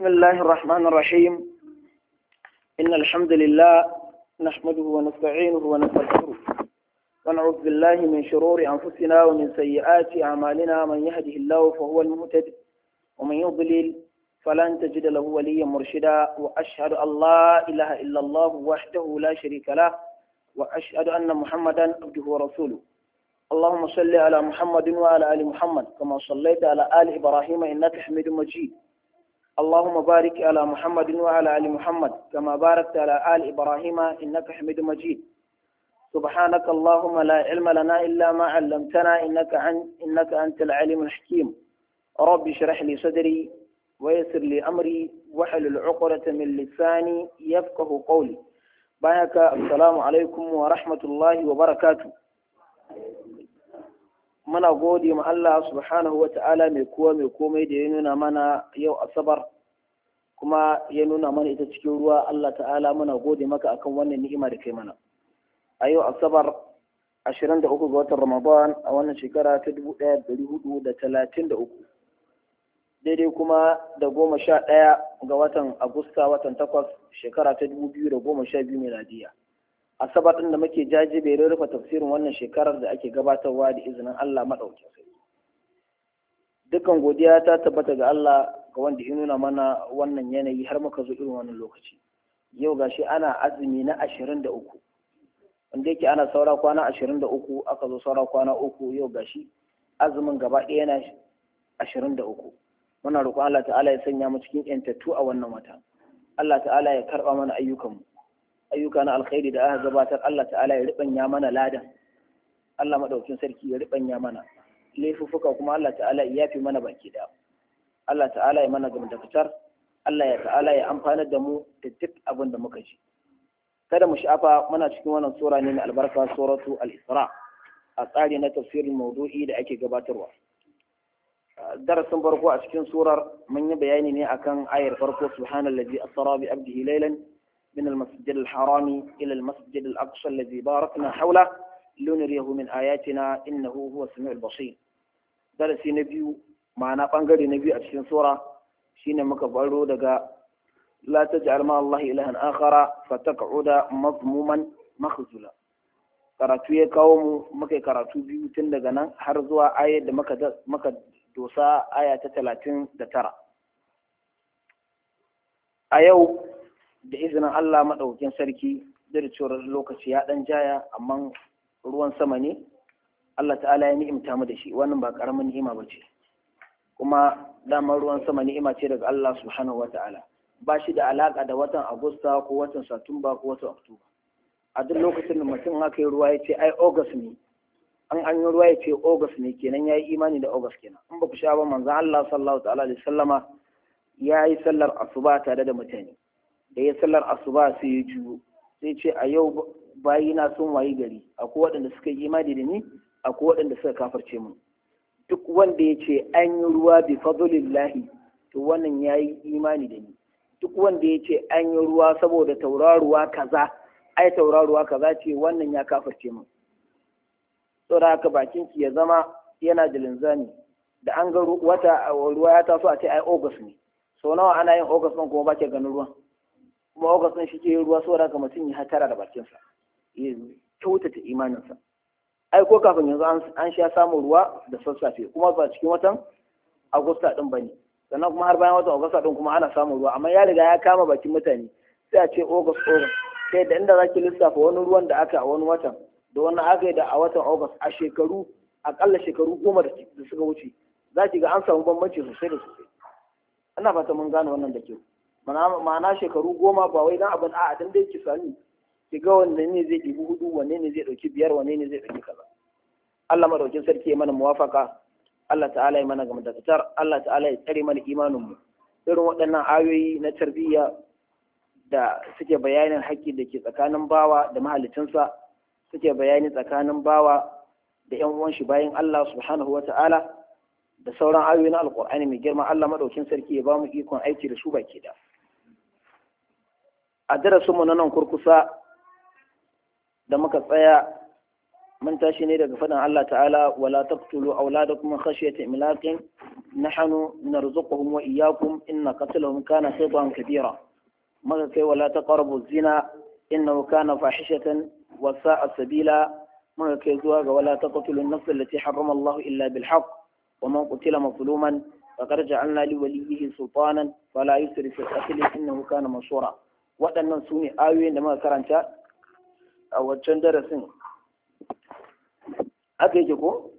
بسم الله الرحمن الرحيم. إن الحمد لله نحمده ونستعينه ونستغفره ونعوذ بالله من شرور أنفسنا ومن سيئات أعمالنا. من يهده الله فهو المهتد ومن يضلل فلن تجد له وليا مرشدا. وأشهد أن لا إله إلا الله وحده لا شريك له وأشهد أن محمدا عبده ورسوله. اللهم صل على محمد وعلى آل محمد كما صليت على آل إبراهيم إنك حميد مجيد. اللهم بارك على محمد وعلى آل محمد كما باركت على آل إبراهيم إنك حميد مجيد. سبحانك اللهم لا علم لنا إلا ما علمتنا إنك أنت العليم الحكيم. رب اشرح لي صدري ويسر لي أمري واحلل عقدة من لساني يفقه قولي. بارك السلام عليكم ورحمة الله وبركاته. muna gode ma Allah subhanahu wa ta'ala mai kowa mai komai da ya nuna mana yau asabar kuma ya nuna mana ita cikin ruwa. Allah ta'ala muna gode maka akan wannan ni'ima da kai mana. A yau asabar 23 ga watan Ramadan a wannan shekara ta 1433 daidai kuma da 11 ga watan Agusta watan 8 shekara ta 2012 miladiya. Asabar ɗin da muke jajiberin rufe tafsirin wannan shekarar da ake gabatarwa da izinin Allah maɗauki. Dukan godiya ta tabbata ga Allah ga wanda ya nuna mana wannan yanayi har muka zo irin wannan lokaci. Yau gashi ana azumi na 23 wanda yake ana saura kwana 23 aka zo saura kwana 3 yau gashi azumin gaba ɗaya yana 23. Muna roƙon Allah ta'ala ya sanya mu cikin yantattu a wannan wata. Allah ta'ala ya karɓa mana ayyukanmu. Ayyuka na alkhairi da aka gabatar Allah ta'ala ya ribanya mana ladan. Allah madaukin sarki ya ribanya mana laifuffuka kuma Allah ta'ala ya yafi mana baki da. Allah ta'ala ya mana gamdakatar. Allah ya ta'ala ya amfanar da mu da duk abin da muka ji. Kada mu sha'afa muna cikin wannan sura ne mai albarka, suratu al-Isra, a tsari na tafsirin maudu'i da ake gabatarwa. Darasin farko a cikin surar mun yi bayani ne akan ayar farko, subhanallazi asra bi abdihi laylan من المسجد الحرام إلى المسجد الأقصى الذي باركنا حوله لنريه من آياتنا إنه هو السميع البصير. درسي نبيو معنا بانغري نبيو أتشين سورة شين مكبرو دقا لا تجعل مع الله إلها آخر فتقعد مضموما مخزولا. karatu ya kawo mu muka karatu biyu tun daga nan har zuwa ayar da muka dosa aya ta 39. A yau da izinin Allah maɗaukin sarki da cewar lokaci ya ɗan jaya amma ruwan sama ne Allah ta'ala ya ni'imta mu da shi. Wannan ba ƙaramin ni'ima ba ce, kuma damar ruwan sama ni'ima ce daga Allah subhanahu wa ta'ala. Ba shi da alaƙa da watan Agusta ko watan Satumba ko watan Oktoba. A duk lokacin da mutum haka yi ruwa ya ce ai August ne, an yi ruwa ya ce August ne, kenan ya yi imani da August kenan. In ba ku sha ba, manzon Allah sallallahu ta'ala alaihi sallama ya yi sallar asuba tare da mutane. Da ya sallar asuba sai ya juyo sai ce a yau bayina sun wayi gari, akwai waɗanda suka yi imani da ni, akwai waɗanda suka kafarce mu. Duk wanda ya ce an yi ruwa bi fadlillahi to wannan ya yi imani da ni. Duk wanda ya ce an yi ruwa saboda tauraruwa kaza, ai tauraruwa kaza ce, wannan ya kafarce mu. Saboda haka bakinki ya zama yana da linzami. Da an ga wata ruwa ya taso a ce ai August ne. Sau nawa ana yin August ɗin kuma ba ke ganin ruwan. Kuma August shi ke ruwa saboda haka mutum ya hatara da bakinsa, ya kyautata imaninsa. Ai ko kafin yanzu an sha samun ruwa da sassafe, kuma ba cikin watan Agusta ɗin ba ne, sannan kuma har bayan watan Agusta ɗin kuma ana samun ruwa, amma ya riga ya kama bakin mutane sai a ce August. Sai da inda za ki lissafa wani ruwan da aka a wani watan da wani aka yi da a watan August a shekaru, akalla shekaru 10 da suka wuce, za ki ga an samu bambanci sosai da sosai. Ana fata mun gane wannan da kyau. Ma'ana shekaru 10 ba wai dan abin a'a dan dai ki sani ki ga wanne ne zai ɗibi 4, wanne ne zai ɗauki 5, wanne ne zai ɗauki kaza. Allah madaukin sarki ya mana muwafaka. Allah ta'ala ya mana gamdakatar. Allah ta'ala ya tsare mana imanin mu. Irin waɗannan ayoyi na tarbiyya da suke bayanin haƙƙi da ke tsakanin bawa da mahalicinsa, suke bayani tsakanin bawa da ƴan uwan shi bayan Allah subhanahu wata'ala, da sauran ayoyi na alƙur'ani mai girma, Allah madaukin sarki ya ba mu ikon aiki da su baki da. A darasinmu na nan kurkusa da muka tsaya من تاشني daga faɗin Allah ta'ala wala taqtulu auladakum khashyata imlaqin nahnu narzuquhum wa iyyakum inna qatlahum kana khit'an kabira maka kai wala taqrabu zina innahu kana fahishatan wa sa'a sabila maka kai zuwa ga wala taqtulu an-nafs allati harrama Allah illa bil haqq wa man qutila mazluman faqad ja'alna li waliyhi sultanan fala yusrif fil qatl innahu kana mansura. Waɗannan sune ayoyin da muka karanta a wancan darasin. Aka yake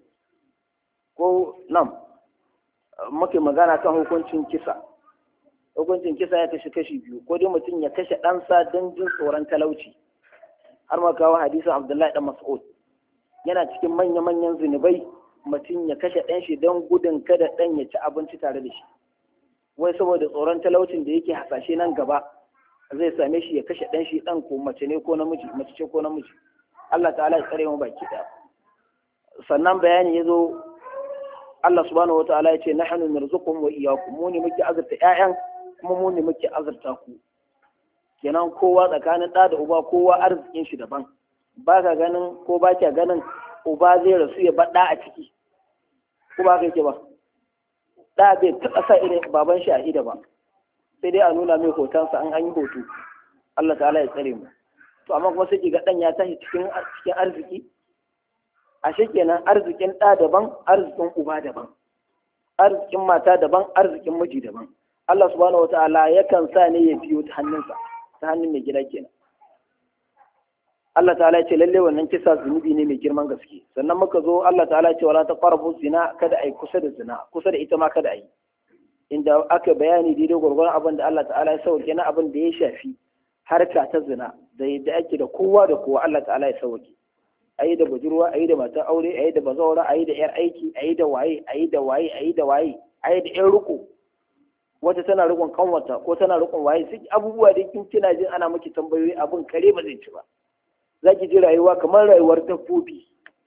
ko nan muke magana kan hukuncin kisa. Hukuncin kisa ya kashi biyu, ko dai mutum ya kashe ɗansa don jin tsoron talauci, har ma kawo hadisin Abdullahi dan Mas'ud yana cikin manya-manyan zunubai mutum ya kashe ɗan shi don gudun kada ɗan ya ci abinci tare da shi, wai saboda tsoron talaucin da yake hasashe nan gaba zai same shi ya kashe ɗan shi, ɗan ko mace ne ko namiji, mace ce ko namiji. Allah ta'ala ya tsare mu baki ɗaya. Sannan bayani ya zo Allah subhanahu wa ta'ala ya ce nahnu narzuqukum wa iyyakum, mu ne muke azurta ƴaƴan kuma mu ne muke azurta ku. Kenan kowa tsakanin ɗa da uba kowa arzikin shi daban, ba ka ganin ko ba ka ganin uba zai rasu ya ba ɗa a ciki, ko ba ka yake ba, ɗa bai taɓa sa irin baban shi a ida ba, sai dai a nuna mai hotonsa an yi hoto. Allah ta'ala ya tsare mu. To amma kuma sai ki ga ɗan ya tashi cikin arziki. Ashe kenan arzikin ɗa daban, arzikin uba daban, arzikin mata daban, arzikin miji daban. Allah subhanahu wata'ala yakan sa ne ya biyo ta hannunsa, ta hannun mai gida kenan. Allah ta'ala ya ce lalle wannan kisa zunubi ne mai girman gaske. Sannan muka zo Allah ta'ala ya ce wala taqrabu zina, kada ai kusa da zina, kusa da ita ma kada ai. Inda aka bayani daidai gwargwaron abin da Allah ta'ala ya sauke na abin da ya shafi harka ta zina da yadda ake da kowa da kowa, Allah ta'ala ya sauke. A yi da budurwa, a yi da matan aure, a yi da bazawara, a yi da 'yar aiki, a yi da waye, a yi da waye, a yi da waye, a yi da 'yan riko. Wata tana rikon kanwata ko tana rikon waye, sai abubuwa da kin kina jin ana miki tambayoyi abin kare ba zai ci ba. Za ki ji rayuwa kamar rayuwar dabbobi.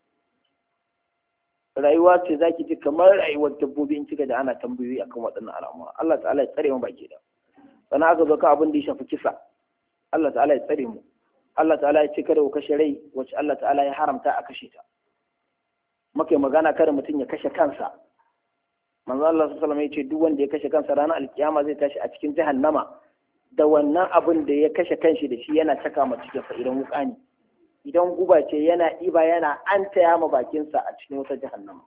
Rayuwa ce za ki ji kamar rayuwar dabbobi in kika da ana tambayoyi akan waɗannan al'amura. Allah ta'ala ya tsare mu baki da. Sannan aka zo ka abin da ya shafi kisa. Allah ta'ala ya tsare mu. Allah ta'ala ya ce kada ku kashe rai wacce Allah ta'ala ya haramta a kashe ta. Muke magana kada mutum ya kashe kansa. Manzo Allah sallallahu alaihi wasallam ya ce duk wanda ya kashe kansa ranar alkiyama zai tashi a cikin jahannama da wannan abin da ya kashe kanshi da shi yana caka ma cikin sa idan wuka ne. Idan guba ce yana ɗiba yana antaya ma bakinsa a cikin wata jahannama.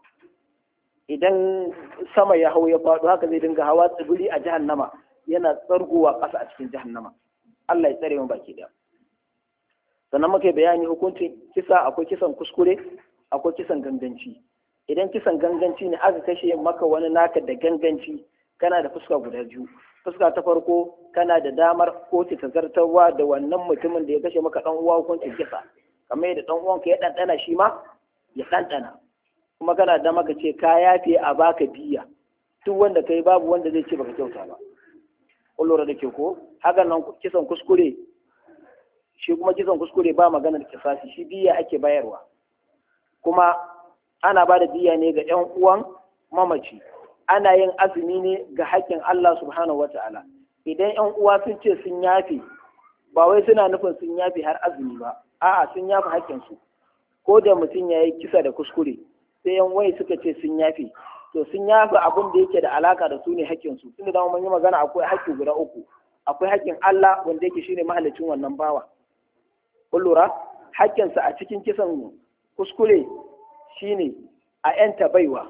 Idan sama ya hau ya faɗo haka zai dinga hawa tsibiri a jahannama yana tsargowa ƙasa a cikin jahannama. Allah ya tsare mu baki ɗaya. Sannan muka bayani hukuncin kisa, akwai kisan kuskure, akwai kisan ganganci. Idan kisan ganganci ne aka kashe maka wani naka da ganganci, kana da fuska guda biyu. Fuska ta farko kana da damar kotu ta zartarwa da wannan mutumin da ya kashe maka ɗan uwa hukuncin kisa, kamar yadda ɗan uwanka ya ɗanɗana shi ma ya ɗanɗana. Kuma kana da maka ce ka yafe a baka diya, duk wanda kai babu wanda zai ce baka kyauta ba. Kun lura da ke ko? Hakan nan kisan kuskure, shi kuma kisan kuskure ba maganar kisasi, shi diya ake bayarwa. Kuma ana ba da diya ne ga ƴan uwan mamaci. Ana yin azumi ne ga haƙƙin Allah subhanahu wata'ala. Idan ƴan uwa sun ce sun yafe, ba wai suna nufin sun yafe har azumi ba, a'a sun yafe haƙƙinsu. Ko da mutum ya yi kisa da kuskure, sai ƴan uwa suka ce sun yafe, to sun yafe abin da yake da alaka da su ne haƙƙinsu. Tunda da mun yi magana akwai haƙƙi guda uku. Akwai haƙƙin Allah wanda yake shine mahallicin wannan bawa. Kun lura? Haƙƙinsa a cikin kisan kuskure shine a ‘yanta baiwa.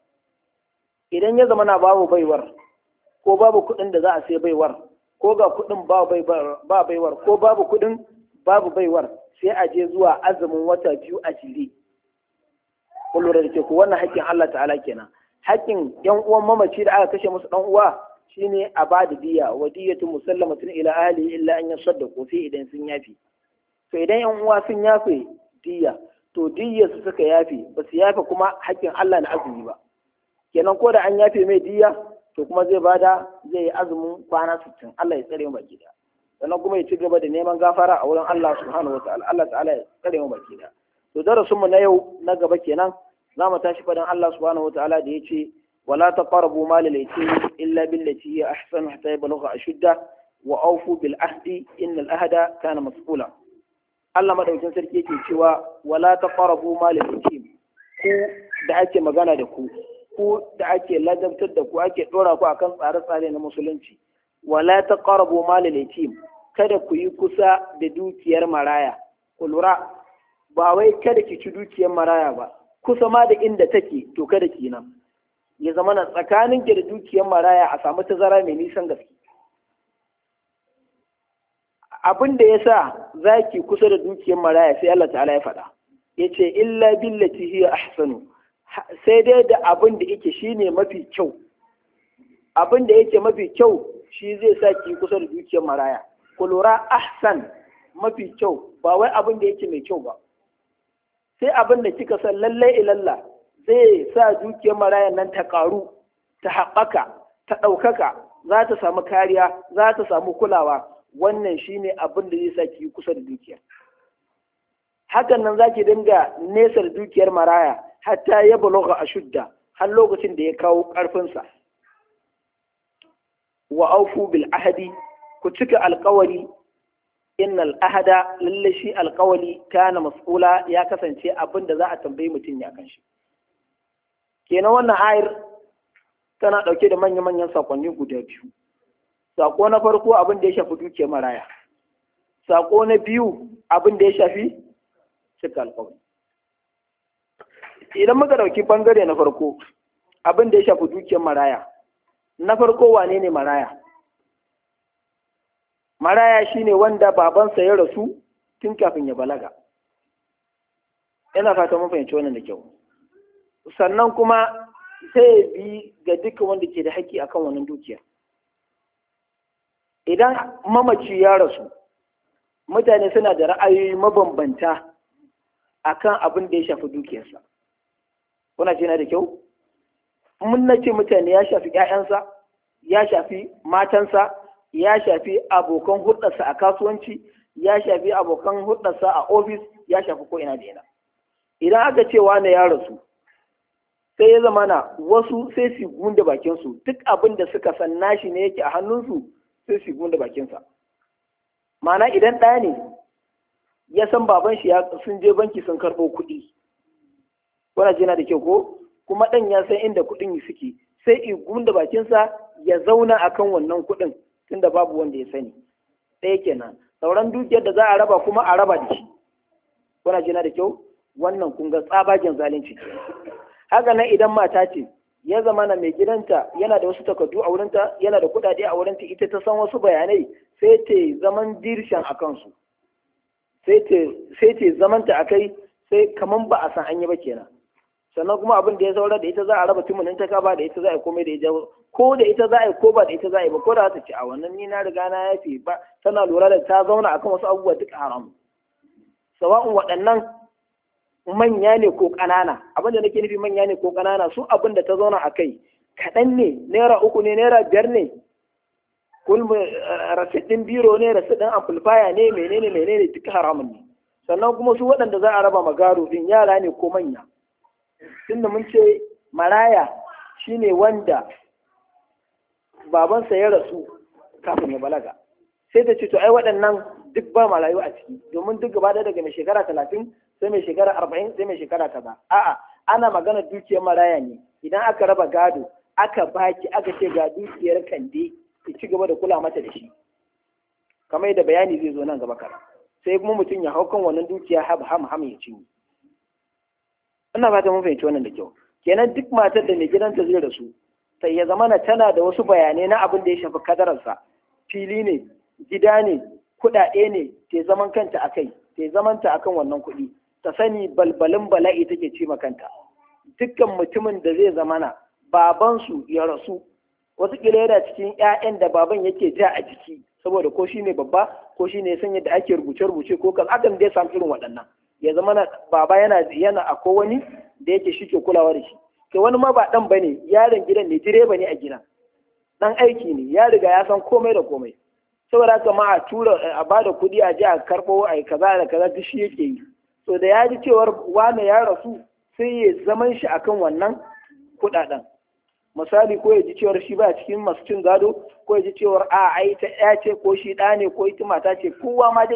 Idan ya zama na babu baiwar, ko babu kuɗin da za a sai baiwar, ko ga kuɗin ba baiwar, ko babu kuɗin babu baiwar, sai a je zuwa azumin wata 2 a jere. Kun lura da ke ku wannan haƙƙin Allah ta'ala kenan. Haƙƙin ‘yan uwan mamaci da aka kashe musu ɗan uwa shine a ba da diya, wa diyatu musallamatun ila ahli illa an yasaddaqu sai idan sun yafi. To idan ‘yan uwa sun yafe diya, to diyya su suka yafe, ba su yafe kuma haƙƙin Allah na azumi ba. Kenan ko da an yafe mai diya, to kuma zai yi azumin kwana 60. Allah ya tsare mu baki da. Sannan kuma ya ci gaba da neman gafara a wurin Allah subhanahu wa ta'ala. Allah ta'ala ya tsare mu baki da. To darasin mu na yau na gaba kenan za mu tashi fadan Allah subhanahu wa ta'ala da yace wala taqrabu mal al-yatim illa billati hiya ahsanu hatta yablugha ashudda wa awfu bil ahdi innal ahda kana mas'ula. Allah madaukin sarki yake cewa wala taqrabu mal yatim, ku da ake magana da ku da ake ladabtar da ku ake dora ku akan tsare-tsare na musulunci, wala taqrabu mal yatim, kada ku yi kusa da dukiyar maraya. Ku lura, ba wai kada ki ci dukiyar maraya ba, kusa ma da inda take to kada ki nan. Ya zama na tsakanin ki da dukiyar maraya a samu tazara mai nisan gaske. Abin da ya sa za ki kusa da dukiyar maraya sai Allah ta'ala ya faɗa, ya ce illa billati hiya ahsanu, sai dai da abin da yake shine mafi kyau. Abin da yake mafi kyau shi zai sa ki kusa da dukiyar maraya. Ku lura, ahsan, mafi kyau, ba wai abin da yake mai kyau ba. Sai abin da kika san lallai ilalla zai sa dukiyar marayan nan ta ƙaru, ta haɓaka, ta ɗaukaka, za ta samu kariya, za ta samu kulawa. Wannan shine abin da zai sa ki kusa da dukiya. Hakan nan za ki dinga nesa da dukiyar maraya hatta ya balaga ashudda, har lokacin da ya kawo ƙarfinsa. Wa aufu bil ahadi, ku cika alƙawari. Innal ahada, lalle shi alƙawari kana mas'ula, ya kasance abin da za a tambayi mutum ya kan shi. Kenan wannan ayar tana ɗauke da manya-manyan sakonni guda biyu. Sako na farko abin da ya shafi dukiyar maraya. Sako na biyu abin da ya shafi cika alƙawari. Idan muka ɗauki bangare na farko abin da ya shafi dukiyar maraya, na farko wane ne maraya? Maraya shine wanda babansa ya rasu tun kafin ya balaga. Ina fata mun fahimci wannan da kyau. Sannan kuma sai bi ga duka wanda ke da haƙƙi akan wannan dukiya. Idan mamaci ya rasu, mutane suna da ra'ayoyi mabambanta akan abin da ya shafi dukiyarsa. Kuna jina da kyau? Mun na ce mutane ya shafi ‘ya'yansa, ya shafi matansa, ya shafi abokan hulɗarsa a kasuwanci, ya shafi abokan hulɗarsa a ofis, ya shafi ko ina da ina. Idan aka ce wane ya rasu, sai ya zama na wasu sai su gunda bakinsu, duk abin da suka san nashi ne yake a hannunsu sai su gunda bakinsa. Ma'ana idan ɗaya ne ya san baban shi sun je banki sun karɓo kuɗi, wana jina da kyau ko, kuma ɗan ya san inda kuɗin suke, sai i gunda bakinsa ya zauna akan wannan kuɗin tunda babu wanda ya sani. Ɗaya kenan. Sauran dukiyar da za a raba kuma a raba da shi. Kuna jina da kyau? Wannan kun ga tsabagen zalunci. Haka nan idan mata ce ya zama na mai gidanta yana da wasu takardu a wurinta, yana da kuɗaɗe a wurinta, ita ta san wasu bayanai, sai ta zaman dirshan a kansu, sai ta zamanta a kai, sai kaman ba a san an yi ba kenan. Sannan kuma abin da ya saura da ita za a raba tumunin ta kaba, da ita za a yi komai da ita, ko da ita za a yi ko ba da ita za a yi ba, ko da ta ce a wannan ni na riga na yafe ba, tana lura da ta zauna akan wasu abubuwa duka haram. Sawa'un waɗannan manya ne ko ƙanana, abin da nake nufi manya ne ko ƙanana, su abin da ta zauna a kai kaɗan ne, naira 3 ne, naira 5 ne, rasit ɗin biro ne, rasit ɗin amplifier ne, menene duka haramun ne. Sannan kuma su waɗanda za a raba magaro ɗin yara ne ko manya. Tunda mun ce maraya shine wanda babansa ya rasu kafin ya balaga, sai ta ce to ai waɗannan duk ba marayu a ciki, domin duk gaba daga mai shekara 30 sai mai shekara 40 sai mai shekara kaza. A'a, ana magana dukiyar maraya ne. Idan aka raba gado aka baki aka ce ga dukiyar kande ki ci gaba da kula mata da shi, kamar yadda bayani zai zo nan gaba kara, sai kuma mutum ya hau kan wannan dukiya ham ya ci. Ina fata mun fahimci wannan da kyau. Kenan duk matar da mai gidanta zai rasu, sai ya zamana tana da wasu bayanai na abin da ya shafi kadararsa, fili ne, gida ne, kuɗaɗe ne, ta zaman kanta a kai, ta zamanta akan wannan kuɗi, ta sani balbalin bala'i take ci kanta. Dukkan mutumin da zai zamana babansu ya rasu, wataƙila yana cikin 'ya'yan da baban yake ja a jiki, saboda ko shi ne babba ko shi ne ya san yadda ake rubuce-rubuce ko kan akan dai samu irin waɗannan. Ya zama na baba yana a wani da yake shi ke kulawa da shi, ke wani ma ba ɗan bane, yaron gidan ne, direba ne a gidan, ɗan aiki ne, ya riga ya san komai da komai, saboda haka ma a tura a bada kuɗi a je a karɓo a kaza da kaza duk shi yake yi. So da ya ji cewar wane ya rasu sai ya zaman shi akan wannan kuɗaɗen. Misali ko ya ji cewar shi ba cikin masu cin gado, ko ya ji cewar a ai ta ya ce ko shi ɗa ne ko ita mata ce, kowa ma dai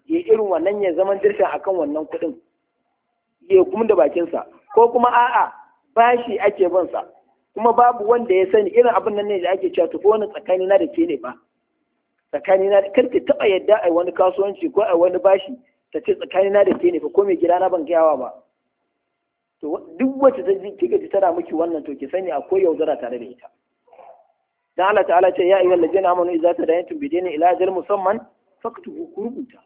ya irin wannan ya zaman dirshan akan wannan kuɗin ya kuma da bakinsa, ko kuma a'a bashi ake bin sa kuma babu wanda ya sani, irin abin nan ne da ake cewa tafi wani tsakani na da ke ne ba, tsakani na kar ki taɓa yadda ai wani kasuwanci ko ai wani bashi ta ce tsakani na da ke ne fa ko mai gida na ban gayawa ba. To duk wacce ta ji kika ji tana miki wannan to ki sani akwai yaudara tare da ita. Dan Allah ta'ala ce ya ayyuhal ladzina amanu idza tadayantum bidaynin ila ajalin musamman faktubu, ku rubuta.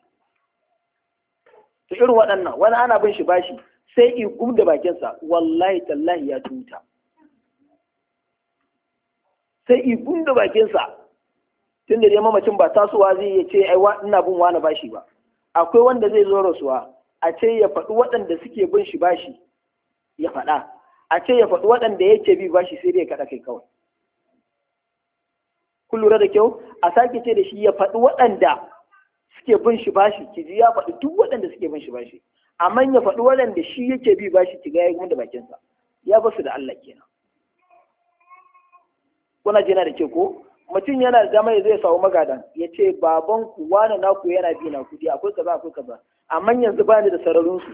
To irin waɗannan wani ana bin shi bashi sai i gum da bakinsa wallahi tallahi ya tuta, sai i gum da bakinsa tunda dai mamacin ba tasowa zai ya ce ai ina bin wani bashi ba. Akwai wanda zai zo rasuwa a ce ya faɗi waɗanda suke bin shi bashi ya faɗa, a ce ya faɗi waɗanda yake bi bashi sai dai ya kaɗa kai kawai. Kun lura da kyau, a sake ce da shi ya faɗi waɗanda suke bin shi bashi, ki ji ya faɗi duk waɗanda suke bin shi bashi, amma ya faɗi waɗanda shi yake bi bashi ki ga ya gumi da bakinsa, ya basu da Allah kenan. Kuna jina da ke ko mutum yana da dama zai samu magadan ya ce baban ku wani naku yana bi na kudi akwai kaza akwai kaza, amma yanzu ba ni da sararin su,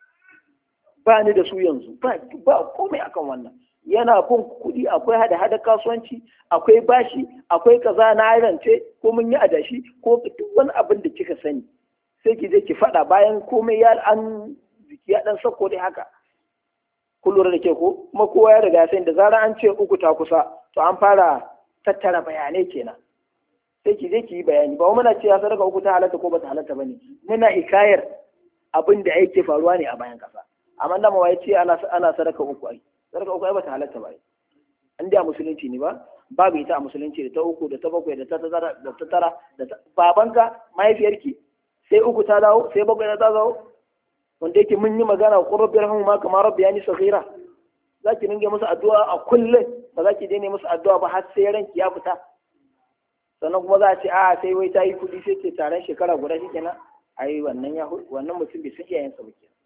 ba ni da su yanzu, ba komai akan wannan. Yana bin kuɗi, akwai hada kasuwanci, akwai bashi, akwai kaza na rance ko mun yi adashi ko duk wani abin da kika sani sai ki je ki faɗa bayan komai ya an jiki ya dan sako dai haka. Kun lura da ke ko kuma kowa ya riga sai da zarar an ce uku ta kusa to an fara tattara bayanai kenan, sai ki je ki yi bayani. Ba muna cewa sadaka uku ta halatta ko ba ta halatta bane, muna hikayar abin da yake faruwa ne a bayan kasa. Amma da mawa ya ce ana sadaka uku ai, sadaka uku ai ba ta halatta ba, an da musulunci ne ba, babu ita a musulunci da ta uku da ta bakwai da ta tara da babanka mahaifiyarki sai uku ta dawo sai bakwai ta dawo, wanda yake mun yi magana ko rabbi rahmu ma kamar rabbi yani saghira, zaki ringe musu addu'a a kullum, ba za ki daina musu addu'a ba har sai ranki ya fita. Sannan kuma za a ce a sai wai ta yi kuɗi sai ce taron shekara guda shikenan, ai wannan mutum bai san iyayensa ba kenan.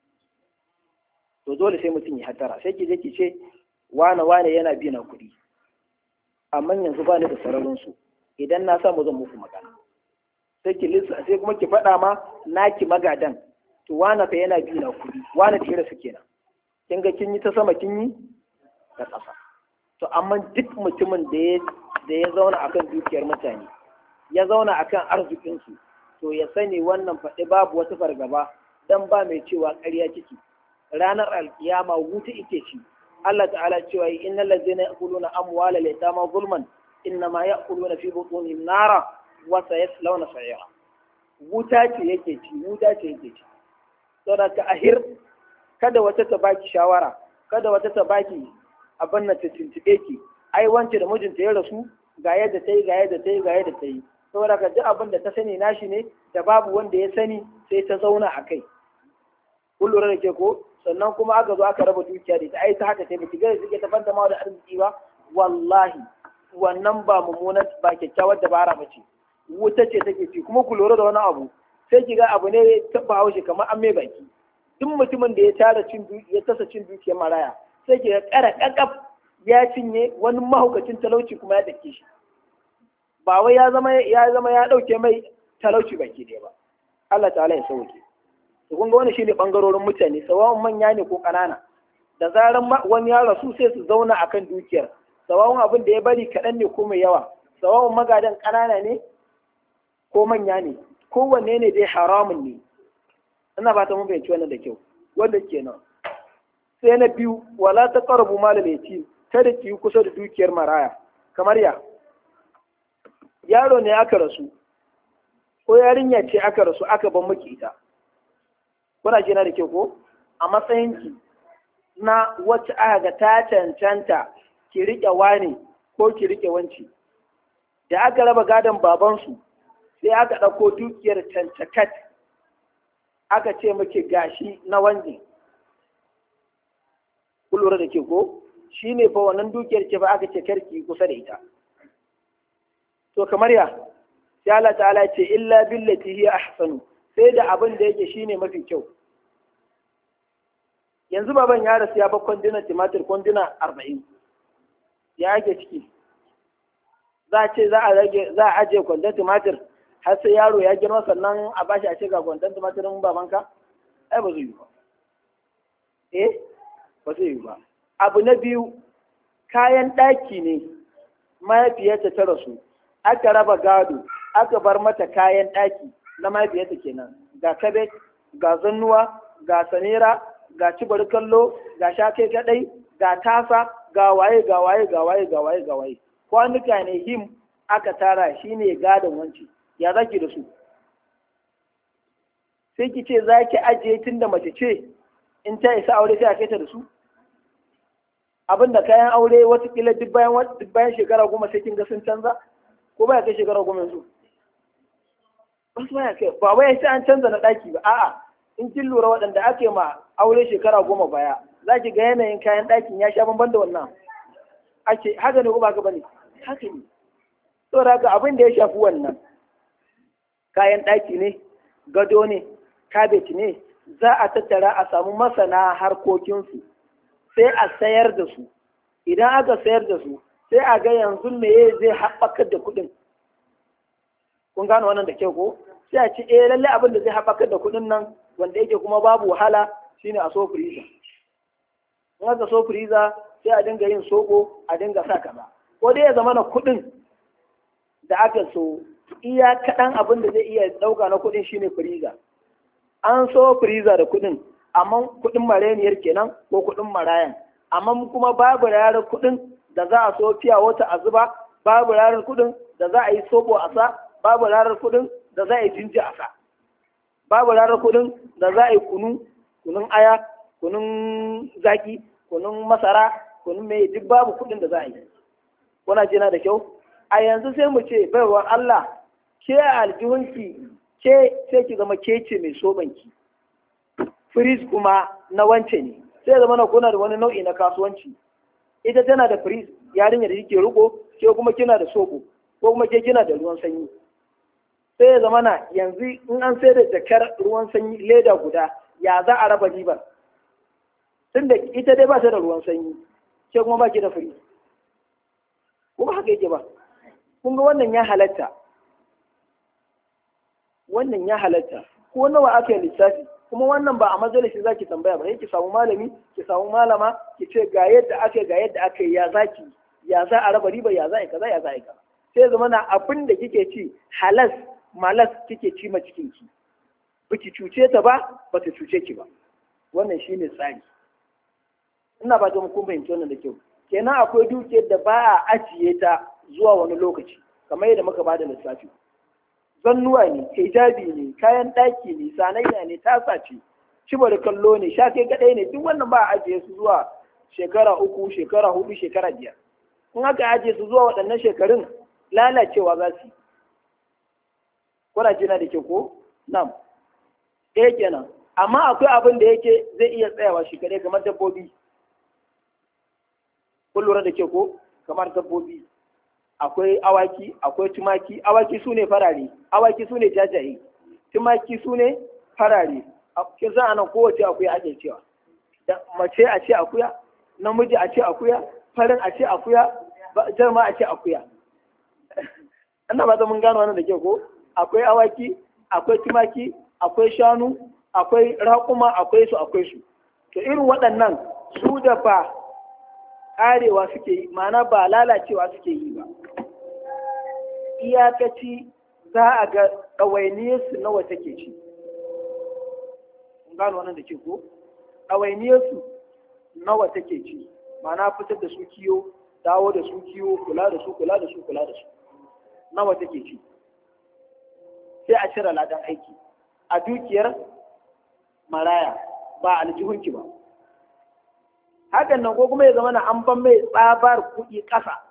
To dole sai mutum ya hatara, sai ki je ki ce wane yana bi na kuɗi amma yanzu ba ni da sararin su, idan na samu zan muku magana. Sai sai kuma ki faɗa ma naki magadan to wane fa yana bi na kuɗi, wane tare su kenan, kin ga kin yi ta sama kin yi ta ƙasa. To amma duk mutumin da ya zauna akan dukiyar mutane, ya zauna akan arzikinsu, to ya sani wannan faɗi babu wata fargaba, dan ba mai cewa ƙarya kike. Ranar alkiyama wuta ike ci. Allah ta'ala cewa innal ladzina ya'kuluna amwalal yatama zulman innama ya'kuluna fi butunihim nara wa sayaslawna sa'ira. Wuta ce yake ci. Saboda ka ahir, kada wata ta baki shawara, kada wata ta baki abin na ta tuntube ki, ai wance da mijinta ya rasu ga yadda ta yi. Saboda ka duk abin da ta sani nashi ne da babu wanda ya sani sai ta zauna a kai. Kun lura da ke ko? Sannan kuma aka zo aka raba dukiya da ita, ai ta haka sai baki gare suke ta fanta ma da arziki ba, wallahi wannan ba mummunan ba kyakkyawar dabara ba ce, wuta ce take ci. Kuma ku lura da wani abu, sai ki ga abu ne ta bahaushe kamar an mai baki. Duk mutumin da ya tasa cin dukiyar maraya sai ki ga kara kakaf ya cinye, wani mahaukacin talauci kuma ya dake shi. Ba wai ya zama ya dauke mai talauci baki ɗaya ba. Allah ta'ala ya sauke. To kun ga wani shine bangarorin mutane, sawa'un manya ne ko ƙanana. Da zaran wani ya rasu sai su zauna akan dukiyar, sawa'un abin da ya bari kaɗan ne ko mai yawa, sawa'un magadan ƙanana ne ko manya ne, kowanne ne dai haramun ne. Ina ba ta mun fahimci wannan da kyau. Wanda kenan. Sai na biyu, wala taqrabu malal yatim, kada ki yi kusa da dukiyar maraya. Kamar yaro ne aka rasu ko yarinya ce aka rasu aka ban miki ita, kuna jina da ke ko, a matsayinki na wacce aka ga ta cancanta ki riƙe wani ko ki riƙe wanci, da aka raba gadon babansu sai aka ɗauko dukiyar cancakat aka ce miki gashi na wanne, kun lura da ke ko, shi ne fa wannan dukiyar ce ba aka ce karki kusa da ita. To kamar sai Allah ta'ala ce illa billati hiya ahsanu, sai da abin da yake shine mafi kyau. Yanzu baban ya rasu ya bar kwandunan tumatir kwanduna 40, ya ake ciki, za a ce za a ajiye kwandon tumatir har sai yaro ya girma sannan a bashi a ce ga gwandan tumatirin babanka? Ai ba zai yi ba. Ba zai yi ba. Abu na biyu, kayan ɗaki ne mahaifiyarta ta rasu, aka raba gado, aka bar mata kayan ɗaki na mahaifiyarta kenan, ga kabej, ga zannuwa, ga sanera, ga cibar kallo, ga shakai kadai, ga tasa, ga waye ga waye ga waye ga waye ga waye. Kwanuka ne him aka tara shine gadon wanci. Ya zaki da su? Sai ki ce za ki ajiye tun da mace ce in ta isa aure sai a kai ta da su? Abinda kayan aure watakila duk bayan shekara 10 sai kin ga sun canza? Ko baya kai shekara 10 yanzu? Wasu baya kai, ba wai sai an canza na ɗaki ba, a'a in kin lura waɗanda ake ma aure shekara 10 baya, za ki ga yanayin kayan ɗakin ya sha bamban da wannan. Ake haka ne ko ba ka bane? Haka ne. Saboda haka abin da ya shafi wannan kayan ɗaki ne, gado ne, kabet ne, za a tattara a samu masana harkokinsu sai a sayar da su. Idan aka sayar da su sai a ga yanzu me zai haɓakar da kuɗin. Kun gano wannan da kyau ko? Sai a ci lalle abin da zai haɓakar da kuɗin nan wanda yake kuma babu wahala shine a so freezer. In aka so freezer sai a dinga yin soko, a dinga sa kaza. Ko dai ya zama na kuɗin da aka so iya kaɗan abin da zai iya ɗauka na kuɗin shine freezer. An so freezer da kuɗin, amma kuɗin mareniyar kenan ko kuɗin marayan. Amma kuma babu rarar kuɗin da za a so fiya wata a zuba, babu rarar kuɗin da za a yi soɓo a sa, babu rarar kuɗin da za a yi jinji a sa, babu rarar kuɗin da za a yi kunun aya, kunun zaki, kunun masara, kunun mai duk babu kuɗin da za a yi. Kuna jina da kyau? A yanzu sai mu ce baiwar Allah ke aljihunki ke sai ki zama ke ce mai sobanki, freeze kuma na wance ne, sai zama na kuna da wani nau'i na kasuwanci. Ita tana da freeze yarinya da yake riko, ke kuma kina da soɓo, ko kuma ke kina da ruwan sanyi. Sai ya zama na yanzu in an sai da jakar ruwan sanyi leda guda, ya za a raba ribar? Tunda ita dai ba ta da ruwan sanyi, ke kuma ba ki da freeze. Kuma haka yake ba. Kun ga wannan ya halatta. Wannan ya halatta. Ko nawa aka yi lissafi? Kuma wannan ba a majalisi za ki tambaya ba, ki samu malami, ki samu malama, ki ce ga yadda aka yi ya zaki, ya za a raba riba, ya za a yi kaza, ya za a yi kaza. Sai zama na abin da kike ci halas malas kike ci ma cikin ki. Biki cuce ta ba, ba ta cuce ki ba. Wannan shine tsari. Ina ba ta kun fahimci wannan da kyau. Kenan akwai dukiyar da ba a ajiye ta zuwa wani lokaci, kamar yadda muka ba da lissafi. Zannuwa ne, hijabi ne, kayan ɗaki ne, sanayya ne, tasa ce, cibar kallo ne, shafe kaɗai ne, duk wannan ba a ajiye su zuwa shekara 3, shekara 4, shekara 5. In aka ajiye su zuwa waɗannan shekarun lalacewa za su yi. Kuna jina da ke ko? Nam. Ɗaya kenan. Amma akwai abin da yake zai iya tsayawa shi kaɗai kamar dabbobi. Kun lura da ke ko? Kamar dabbobi. Akwai awaki, akwai tumaki, awaki su ne farare, awaki su ne jajaye, tumaki su ne farare. Kin san anan kowace akuya ake cewa. Da mace a ce akuya, namiji a ce akuya, farin a ce akuya, jarma a ce akuya. Ina ba mun gano wannan da ke ko? Akwai awaki, akwai tumaki, akwai shanu, akwai raƙuma, akwai su. To irin waɗannan su da ba karewa suke yi, ma'ana ba lalacewa suke yi ba. Iyakaci za a ga ɗawainiyarsu nawa take ci. Gano wannan da ke ko? Ɗawainiyarsu nawa take ci, ma'ana fitar da su kiyo, dawo da su kiyo, kula da su. Nawa take ci. Sai a cire ladan aiki a dukiyar maraya, ba aljihunki ba. Hakan nan ko kuma ya zama na an ban mai tsabar kuɗi ƙasa.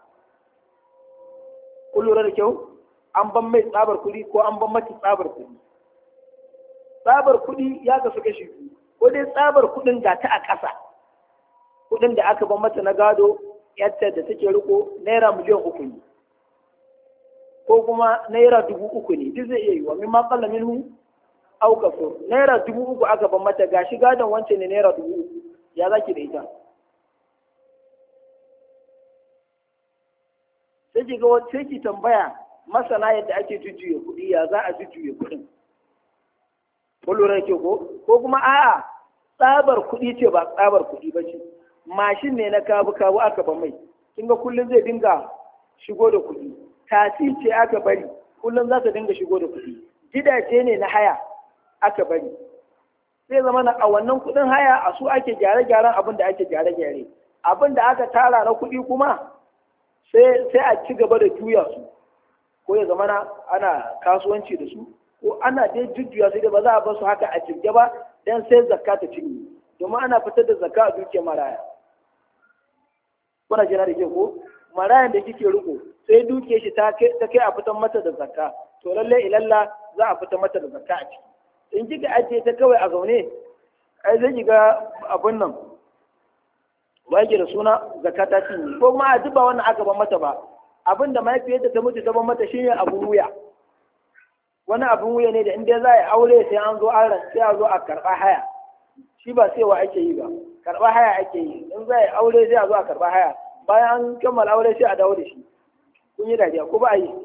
Kun lura da kyau? An ban mai tsabar kuɗi ko an ban maki tsabar kuɗi. Tsabar kuɗi ya kasu kashi biyu. Ko dai tsabar kuɗin ga ta a ƙasa. Kuɗin da aka ban mata na gado yadda da take riko naira miliyan 3 ne. Ko kuma naira 3,000 ne. Duk zai iya yi wa min ma qalla minhu aw kafur. Naira 3,000 aka ban mata, gashi gadon wance ne naira 3,000. Ya zaki da ita? sai ki tambaya masana yadda ake jujjuya kuɗi ya za a jujjuya kuɗin ko lura ke ko kuma a'a tsabar kuɗi ce ba tsabar kuɗi ba ce mashin ne na kabu kabu aka ba mai kin ga kullum zai dinga shigo da kuɗi tasi ce aka bari kullum za ta dinga shigo da kuɗi gidaje ne na haya aka bari sai zama a wannan kuɗin haya a su ake gyare-gyaren abin da ake gyare-gyare abin da aka tara na kuɗi kuma sai a ci gaba da juya su ko ya zama ana kasuwanci da su ko ana dai jujjuya sai da ba za a bar su haka a cirge ba dan sai zakka ta cinye domin ana fitar da zakka a dukiyar maraya kuna jira da ke ko marayan da kike riko sai dukiyar shi ta kai a fitar mata da zakka to lalle ilalla za a fitar mata da zakka a ciki in kika ajiye ta kawai a zaune ai zai ga abun nan ba yake da suna zakka ta cinye ko kuma a duba wannan aka ban mata ba abin da mahaifiyarta ta mutu ta ban mata shine abun wuya wani abun wuya ne da inda za a yi aure sai an zo an sai a zo a karɓa haya shi ba sai wa ake yi ba karɓa haya ake yi in za a yi aure sai a zo a karɓa haya bayan an kammala aure sai a dawo da shi kun yi dariya ko ba a yi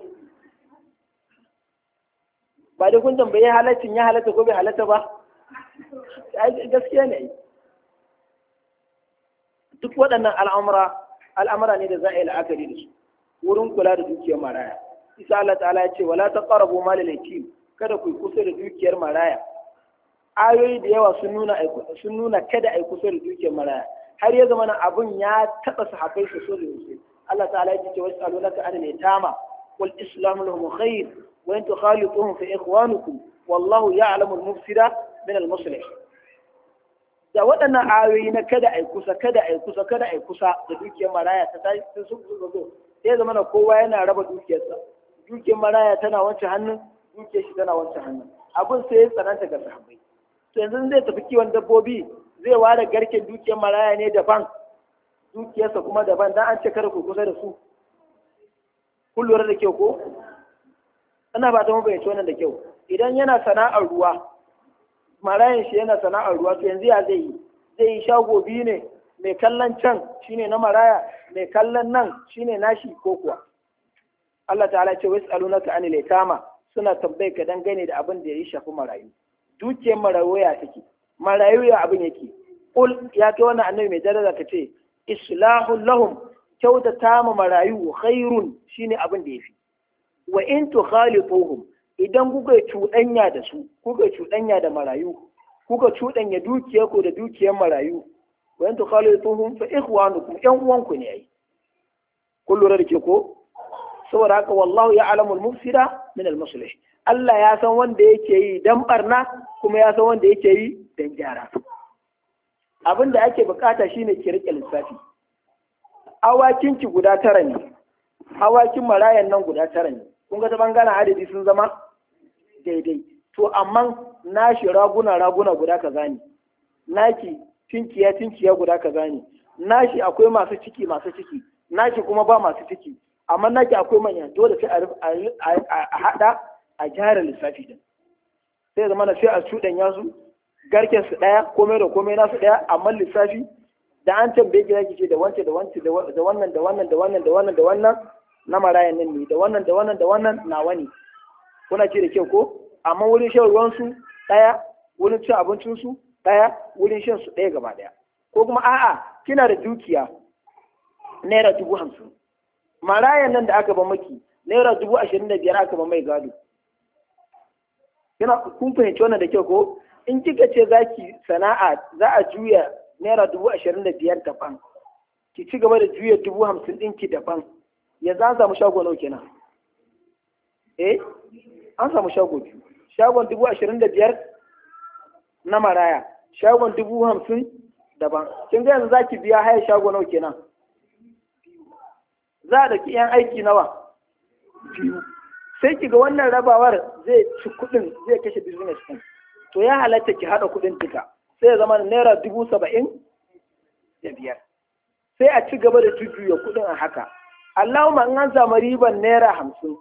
ba dai kun tambaye halaccin ya halatta ko bai halatta ba gaskiya ne duk waɗannan al'amura ne da za a yi la'akari da su wurin kula da dukiyar maraya isa Allah ta'ala ya ce wala taqrabu malal yatim kada ku kusa da dukiyar maraya ayoyi da yawa sun nuna kada ai kusa da dukiyar maraya har ya zama abun ya taba sahabbai su so da su Allah ta'ala ya ce wasalunaka an al-yatama wal islamu lahum khair wa in tukhalituhum fa ikhwanukum wallahu ya'lamu al-mufsida min al-muslih da waɗannan ayoyi na kada ai kusa kada ai kusa kada ai kusa da dukiyar maraya ta sai su zo sai zama na kowa yana raba dukiyarsa dukiyar maraya tana wancan hannun dukiyar shi tana wancan hannun abin sai ya tsananta ga sahabbai to yanzu zai tafi kiwon dabbobi zai ware garken dukiyar maraya ne daban dukiyarsa kuma daban dan an ce kada ku kusa da su kun lura da kyau ko ana ba ta mu bayyana wannan da kyau idan yana sana'ar ruwa marayan shi yana sana'ar ruwa to yanzu ya zai yi shago biyu ne mai kallon can shine na maraya mai kallon nan shine nashi ko kuwa Allah ta'ala ce wasu alunaka an yatama suna tambaye ka dangane da abin da ya shafi marayu dukiyar marayu ya take marayu ya abin yake ul ya kai wannan annabi mai daraja ka ce islahul lahum kyautata ma marayu khairun shine abin da yafi wa in tukhalituhum idan kuka cuɗanya da su kuka cuɗanya da marayu kuka cuɗanya dukiyar ku da dukiyar marayu wa in tukhalituhum fa ikhwanukum yan uwanku ne ai kun lura da ke ko saboda haka wallahu ya'lamu al-mufsida min al-muslih Allah ya san wanda yake yi dan barna kuma ya san wanda yake yi dan gyara abin da ake bukata shine ki rike lissafi awakin ki guda 9 ne awakin marayan nan guda 9 ne kun ga ta bangaren adadi sun zama daidai to amma nashi raguna guda kaza ne naki tinkiya guda kaza ne nashi akwai masu ciki naki kuma ba masu ciki amma naki akwai manya dole sai a hada a gyara lissafi din sai zama sai a cuɗanya su garken su ɗaya komai da komai nasu ɗaya amma lissafi da an tambaye ki zaki ce da wance da wannan na marayan nan ne da wannan nawa ne kuna ce da kyau ko amma wurin shan ruwan su ɗaya wurin cin abincin su ɗaya wurin shan su ɗaya gaba ɗaya ko kuma a'a kina da dukiya naira 50,000 marayan nan da aka ba maki naira 25,000 aka ba mai gado kina kun fahimci wannan da kyau ko in kika ce zaki sana'a za a juya naira 25,000 daban ki ci gaba da juya 50,000 ɗinki daban yanzu an samu shago nawa kenan an samu shago biyu shagon 25,000 na maraya shagon 50,000 daban kin ga yanzu zaki biya haya shago nawa kenan za a daki yan aiki nawa biyu sai ki ga wannan rabawar zai ci kuɗin zai kashe business ɗin to ya halatta ki haɗa kuɗin duka sai ya zama naira 75,000 sai a ci gaba da jujjuya kuɗin a haka Allahumma in an samu riban naira 50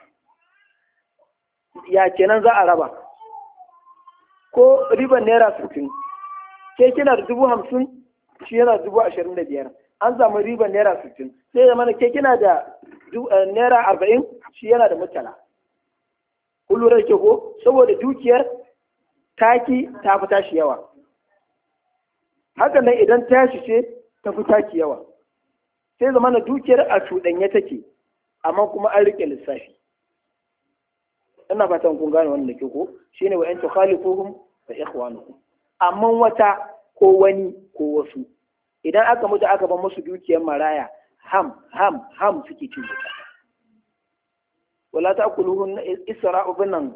ya kenan za a raba ko riban naira 60 ke kina da 50,000 shi yana 25,000 an samu riban naira 60 sai ya mana ke kina da naira 40 shi yana da mutala. Kun lura da ke ko saboda dukiyar taki ta fi tashi yawa, hakan nan idan tashi ce ta fi taki yawa, sai zama na dukiyar a cuɗanye take amma kuma an riƙe lissafi. Ina fatan kun gane wannan da ke ko shine wa in tukhalifuhum fa ikhwanukum. Amma wata ko wani ko wasu idan aka mutu aka bar musu dukiyar maraya ham suke cin ta. Wala ta'kuluhun isra'u binan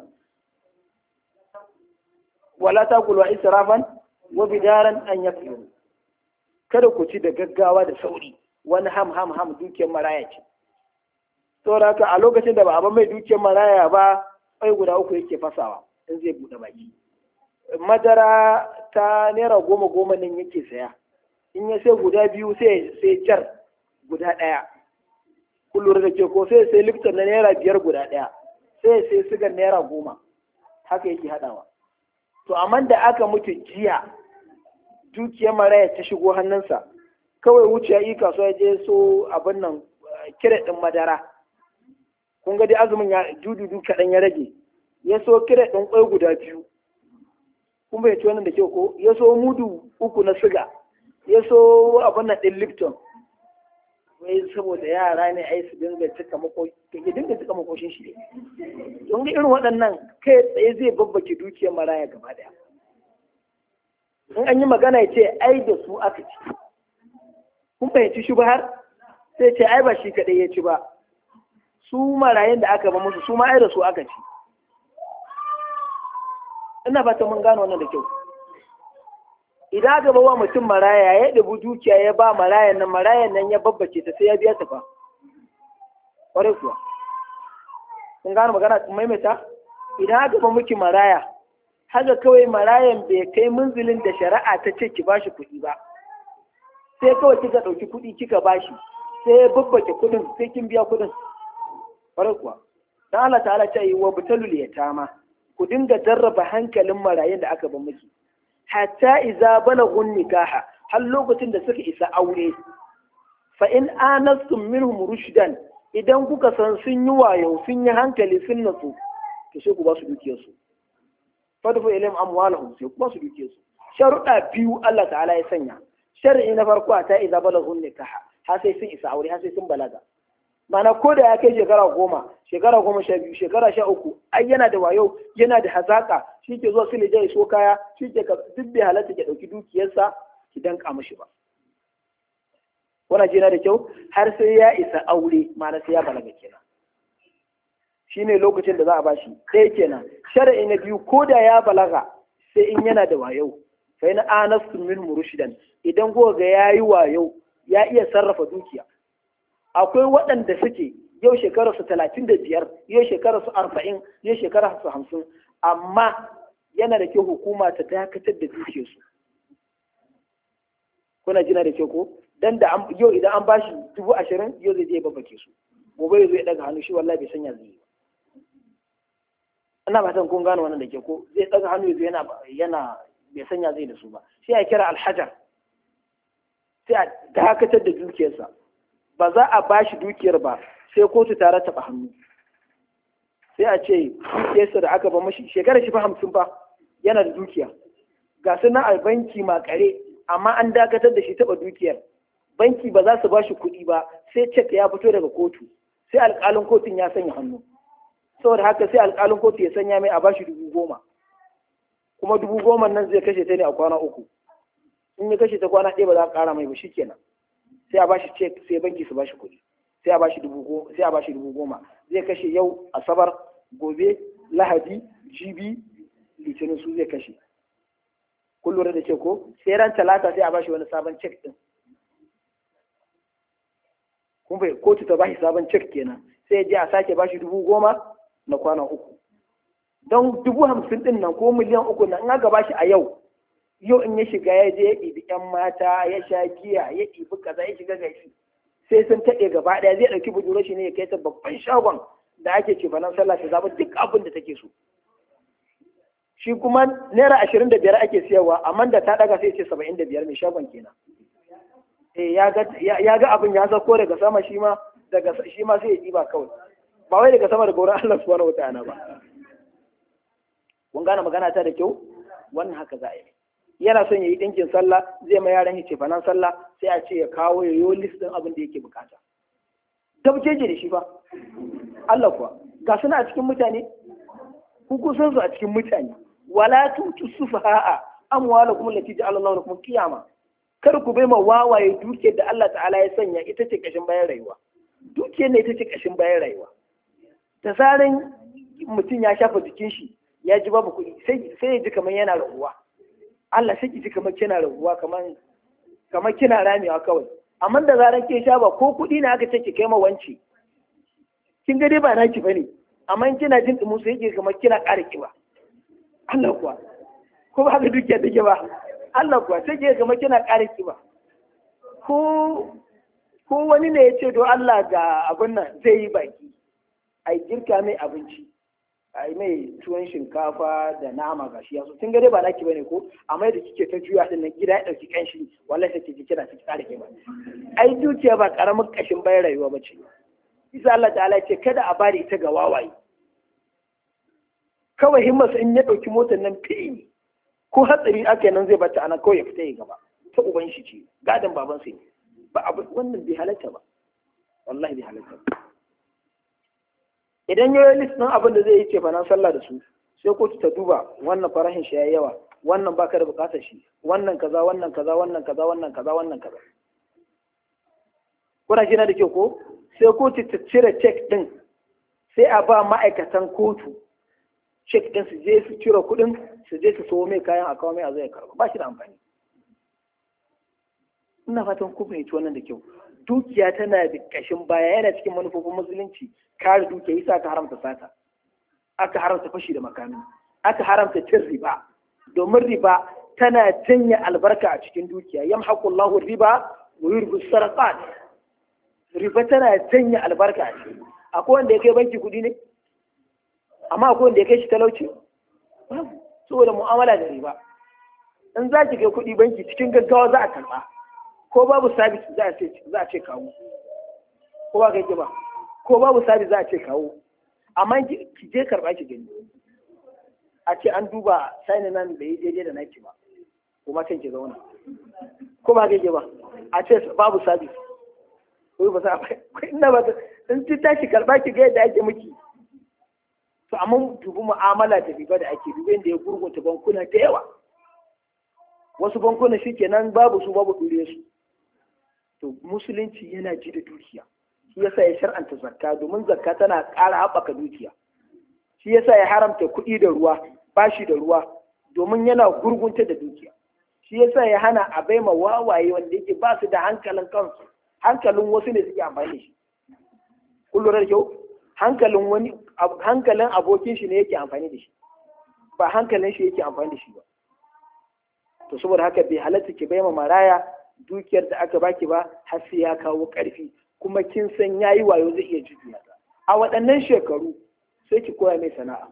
wala ta'kulu israfan wa bidaran an yakfuru. Kada ku ci da gaggawa da sauri, wani ham dukiyar maraya ce. Saboda haka a lokacin da ba a ba mai dukiyar maraya ba, ai guda uku yake fasawa in zai buɗe baki. Madara ta naira 10 nan yake saya, in ya sai guda biyu sai jar guda ɗaya. Kullum da ke ko sai lifton na naira 5 guda ɗaya, sai sigan naira 10, haka yake haɗawa. To amma da aka mutu jiya dukiyar maraya ta shigo hannunsa, kawai wuciya yi kasuwa je so abin nan kire ɗin madara. Kun ga dai azumin ya dudu kaɗan ya rage, ya so kire ɗin ƙwai guda 2. Kun bai ci wannan da kyau ko ya so mudu 3 na siga, ya so abin nan ɗin lipton. Wai saboda yara ne ai su dinga cika makoshin shi ne. Don ga irin waɗannan kai tsaye zai babbake dukiyar maraya gaba daya. In an yi magana ya ce ai da su aka ci. Kun fahimci shi ba har sai ce ai ba shi kaɗai ya ci ba. Su marayun da aka ba musu su ma ai da su aka ci. Ina fata mun gano wannan da kyau. Idan aka ba wa mutum maraya ya ɗabi dukiya ya ba marayan nan ya babbace ta sai ya biya ta fa. Ƙwarai kuwa. Kun gano magana maimaita? Idan aka ba miki maraya, haka kawai marayan bai kai munzilin da shari'a ta ce ki bashi kuɗi ba. Sai kawai kika ɗauki kuɗi kika bashi, sai ya babbace kuɗin sai kin biya kuɗin. Ƙwarai kuwa. Dan Allah ta'ala ce yi wa butalul yatama, ku dinga jarraba hankalin marayun da aka ba miki. Hatta iza balagun nikaha, har lokacin da suka isa aure, fa in anastum minhum rushdan, idan kuka san sun yi wayo sun yi hankali sun natsu, to sai ku ba su dukiyar su. Fadfu ilayhim amwalahum, sai ku ba su dukiyar su. Sharuɗa 2 Allah ta'ala ya sanya. Shar'i na farko ta iza balagun nikaha, har sai sun isa aure, har sai sun balaga. Mana ko da ya kai shekara 10, shekara 12, shekara 13, ai yana da wayo, yana da hazaka, shi ke zuwa sile ya so kaya, shi ke duk bai halatta ke ɗauki dukiyarsa ki danka mashi ba. Wannan jina da kyau har sai ya isa aure, mana sai ya balaga kenan. Shi ne lokacin da za a bashi, ɗaya kenan. Shari'i na 2, ko da ya balaga sai in yana da wayo. Fa in anastum min murshidan, idan kuka ga yayi wayo, ya iya sarrafa dukiya. Akwai waɗanda suke yau shekararsu 35, yau shekararsu 40, yau shekararsu 50, amma yana da kyau hukuma ta dakatar da dukiyarsu. Kuna jina da kyau ko? Dan da yau idan an bashi 20,000, yau zai je babbake su. Gobe ya zo ya daga hannu shi wallahi bai sanya zai yi ba. Ina fatan kun gano wannan da kyau ko? Zai daga hannu ya zo yana bai sanya zai da su ba. Sai ya kira alhajar. Sai a dakatar da dukiyarsa. Ba za a ba shi dukiyar ba sai kotu ta rataba hannu, sai a ce dukiyarsa da aka ba mashi shekara shi fa 50 fa yana da dukiya, ga su na a banki makare, amma an dakatar da shi taba dukiyar. Banki ba za su ba shi kuɗi ba sai cek ya fito daga kotu, sai alƙalin kotun ya sanya hannu. Saboda haka sai alƙalin kotu ya sanya mai a ba shi 10,000, kuma 10,000 nan zai kashe ta ne a kwana 3. In ya kashe ta kwana 1 ba za a ƙara mai ba shikenan. Sai a bashi cek, sai banki su bashi kuɗi, sai a bashi 10,000. Zai kashe yau Asabar, gobe Lahadi, Jibi, Litinin su zai kashe. Kun lura da ce ko? Sai ran Talata sai a bashi wani sabon cek din. Kun bai kotu ta bashi sabon cek kenan, sai ya je a sake bashi 10,000 na kwana 3. Don 50,000 din nan ko miliyan 3 nan in aka bashi a yau in ya shiga ya je ya ɗibi 'yan mata, ya sha giya, ya ɗibi kaza, ya shiga gari, sai sun taɗe gaba ɗaya zai ɗauki budurar shi ne ya kai ta babban shagon da ake ce fanan sallah ta zaɓa duk abin da take so. Shi kuma naira 25 ake siyarwa, amma da ta ɗaga sai ce 75 mai shagon kenan. Ya ga abin ya sako daga sama shi ma sai ya ɗiba kawai. ba wai daga sama daga wurin Allah subhanahu wataala ba. Kun gane magana ta da kyau? Wannan haka za a yi. Yana son ya yi ɗinkin sallah, zai ma yaran ya ce fanan sallah, sai a ce ya kawo ya yi list ɗin abin da yake bukata. Dabjeje da shi fa. Allah kuwa. Ga suna a cikin mutane? Hukusan su a cikin mutane. Wala tutu sufaha'a amwalakum allati ja'ala Allahu lakum qiyama. Kar ku bai ma wawaye dukiyar da Allah ta'ala ya sanya ita ce kashin bayan rayuwa. Dukiyar ne ita ce kashin bayan rayuwa. Da zaran mutum ya shafa jikin shi ya ji babu kuɗi sai ya ji kamar yana rabuwa. Allah sai ki ji kamar kina rabuwa kamar kina ramewa kawai. Amma da zaran ke sha ba ko kuɗi ne aka ce ki kai ma wance. Kin ga dai ba naki bane. Amma kina jin dumu sai ki kamar kina ƙara kiba. Allah kuwa. Ko ba haka dukiyar take ba. Allah kuwa sai ke kamar kina ƙara kiba. Ko wani ne ya ce don Allah ga abin nan zai yi baki. Ai girka mai abinci. A yi mai tuwon shinkafa da nama ga shi yaso kin ga dai ba naki bane ko amma da kike ta juya din nan gida ya dauki kanshi wallahi sai kike kira ki tsare ke ba ai dukiya ba karamin kashin bayan rayuwa bace isa Allah ta'ala ce kada a bari ita ga wawaye kawai himmarsa in ya dauki motar nan fi ko hatsari aka nan zai bata anan kawai ya fita ya gaba ta uban shi ce gadan baban sai ba wannan bai halatta ba wallahi bai halatta ba. Idan ya yi list ɗin abin da zai yi ce fanan sallah da su sai kotu ta duba wannan farahin shi ya yawa wannan baka da bukatar shi wannan kaza wannan kaza wannan kaza wannan kaza wannan kaza kuna shi na da kyau ko sai kotu ta cire cek ɗin sai a ba ma'aikatan kotu cek ɗin su je su cire kuɗin su je su so mai kayan a kawo mai a zai karba ba shi da amfani. Ina fatan ku fahimci wannan da kyau. Dukiya tana da ƙashin baya yana cikin manufofin musulunci kare dukiya yasa aka haramta sata aka haramta fashi da makami aka haramta cin riba domin riba tana janye albarka a cikin dukiya yamhaqu Allahu riba wa yurbi sadaqat riba tana janye albarka a ciki akwai wanda ya kai banki kudi ne amma akwai wanda ya kai shi talauci saboda mu'amala da riba in za ki kai kudi banki cikin gaggawa za a karba ko babu sabis za a ce kawo ko ba kai ba ko babu sabis za a ce kawo amma ki je karba ki gani a ce an duba sai nan da yi daidai da naki ba kuma kan ki zauna ko ba kai ba a ce babu sabis ko ba sa ina ba in ci tashi karba ki ga yadda ake miki to amma dubu mu'amala da riba da ake dubu inda ya gurgunta bankuna da yawa wasu bankuna shikenan babu su babu dure su to musulunci yana ji da dukiya shi yasa ya shar'anta zakka domin zakka tana ƙara haɓaka dukiya shi yasa ya haramta kuɗi da ruwa bashi da ruwa domin yana gurgunta da dukiya shi yasa ya hana a baima wawaye wanda yake ba su da hankalin kansu hankalin wasu ne suke amfani da shi kun lura da kyau hankalin abokin shi ne yake amfani da shi ba hankalin shi yake amfani da shi ba to saboda haka bai halatta ki baima maraya dukiyar da aka baki ba har sai ya kawo ƙarfi kuma kin san yayi wayo zai iya juya ta a waɗannan shekaru sai ki koya mai sana'a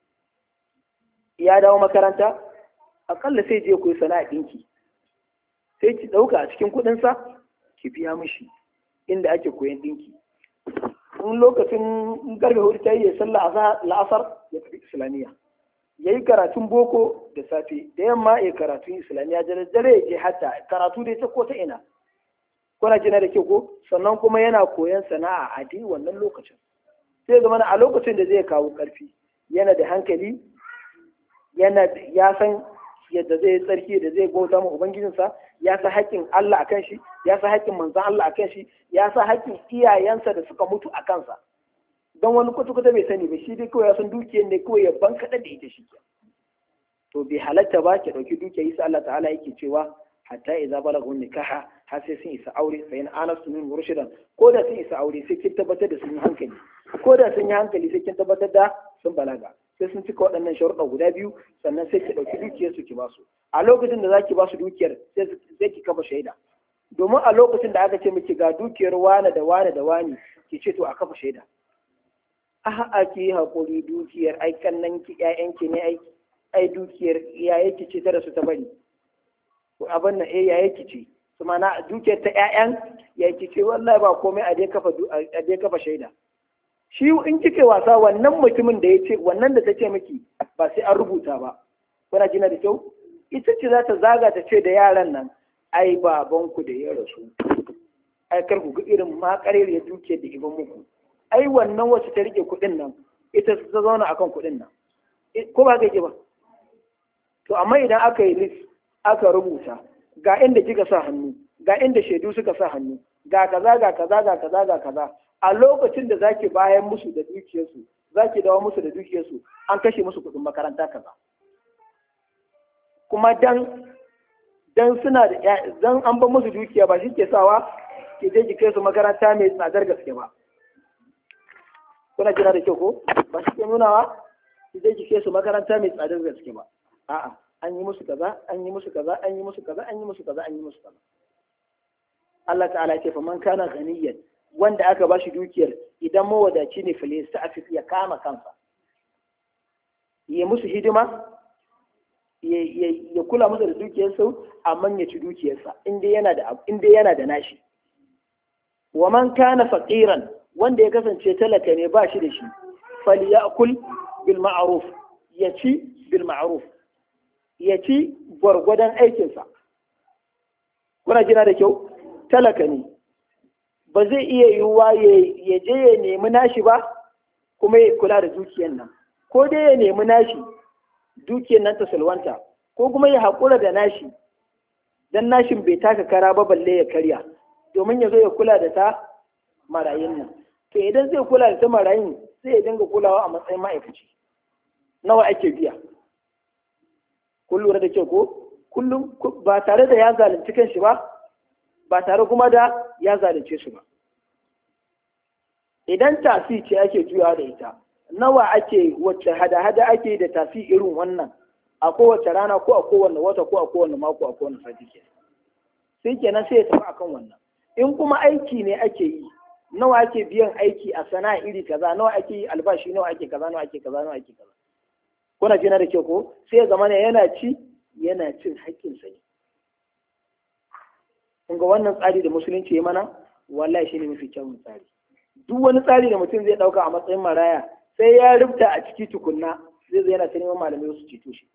ya dawo makaranta akalla sai je koyi sana'a ɗinki sai ki ɗauka a cikin kuɗinsa ki biya mishi inda ake koyan ɗinki in lokacin garbe hudu ta yi ya sallah la'asar ya tafi islamiyya ya yi karatun boko da safe da yamma ya karatun islamiyya da dare ya je hatta karatu dai ta ko ta ina kuna jina da ke ko sannan kuma yana koyan sana'a a dai wannan lokacin sai zama a lokacin da zai kawo karfi yana da hankali ya san yadda zai tsarki da zai bauta ma ubangijinsa ya sa haƙƙin Allah akan shi ya sa haƙƙin manzon Allah akan shi ya sa haƙƙin iyayensa da suka mutu a kansa don wani kwata-kwata bai sani ba shi dai kawai ya san dukiyar ne kawai ya bankaɗa da ita shi to bai halatta ba ki ɗauki dukiyar isa Allah ta'ala yake cewa hatta idza balagu nikaha har sai sun isa aure fa in anastu min murshidan ko da sun isa aure sai kin tabbatar da sun yi hankali ko da sun yi hankali sai kin tabbatar da sun balaga sai sun cika waɗannan sharuɗa guda biyu sannan sai ki ɗauki dukiyar su ki ba su a lokacin da zaki ba su dukiyar sai ki kafa shaida domin a lokacin da aka ce miki ga dukiyar wane da wane da wane ki ce to a kafa shaida a ki haƙuri dukiyar ai kannan ki ƴaƴanki ne ai dukiyar iyaye ki ce ta da su ta bari ko abin nan iyaye ki ce su mana dukiyar ta ƴaƴan ya ki ce wallahi ba komai a dai kafa shaida shi in kike wasa wannan mutumin da ya ce wannan da ta ce miki ba sai an rubuta ba, kuna jina da kyau, ita ce za ta zaga ta ce da yaran nan ai babanku da ya rasu, ai kar ku ga irin makarar ya duke da iban muku, ai wannan wacce ta rike kuɗin nan ita ta zauna akan kuɗin nan, ko ba kake ba. To amma idan aka yi list aka rubuta ga inda kika sa hannu, ga inda shaidu suka sa hannu, ga kaza ga kaza ga kaza ga kaza, a lokacin da zaki bayan musu da dukiyarsu, zaki dawo musu da dukiyarsu, an kashe musu kuɗin makaranta kaza. Kuma dan suna da dan an ba musu dukiya ba shi ke sawa ki je ki kai su makaranta mai tsadar gaske ba. Kuna jira da kyau ko? Ba shi ke nunawa ki je ki kai su makaranta mai tsadar gaske ba. A'a, an yi musu kaza, an yi musu kaza, an yi musu kaza, an yi musu kaza, an yi musu kaza. Allah ta'ala ce fa man kana ghaniyan, wanda aka bashi dukiyar idan mawadaci ne filista afif ya kama kansa, ya musu hidima, ya kula musu da dukiyarsa, amma ya ci dukiyarsa inda yana da nashi. Wa man kana faqiran, wanda ya kasance talaka ne ba shi da shi, falyakul bil ma'ruf, ya ci bil ma'ruf, ya ci gwargwadon aikinsa. Kuna jira da kyau, talaka ne ba zai iya yiwuwa ya je ya nemi nashi ba kuma ya kula da dukiyar nan, ko dai ya nemi nashi dukiyar nan ta salwanta, ko kuma ya haƙura da nashi dan nashin bai taka kara ba balle ya karya, domin ya zo ya kula da ta marayun nan. To idan zai kula da ta marayun sai ya dinga kulawa a matsayin ma'aikaci, nawa ake biya? Kun lura da kyau ko? Kullum ba tare da ya zalunci kanshi ba tare kuma da ya zalunce su ba. Idan tafi ce ake juyawa da ita, nawa ake wacce hada-hada ake da tafi irin wannan a kowace rana ko a kowane wata ko a kowane mako a kowane sati ke, sai kenan sai ya tafi akan wannan. In kuma aiki ne ake yi, nawa ake biyan aiki a sana'a iri kaza, nawa ake yi albashi, nawa ake kaza, nawa ake kaza, nawa ake kaza. Kuna jina da kyau ko? Sai ya zama yana cin haƙƙinsa ne. Kun ga wannan tsari da musulunci ya mana, wallahi shi ne mafi kyawun tsari. Duk wani tsari da mutum zai ɗauka a matsayin maraya sai ya rubuta a ciki tukunna, zai yana ta neman malamai su ceto shi.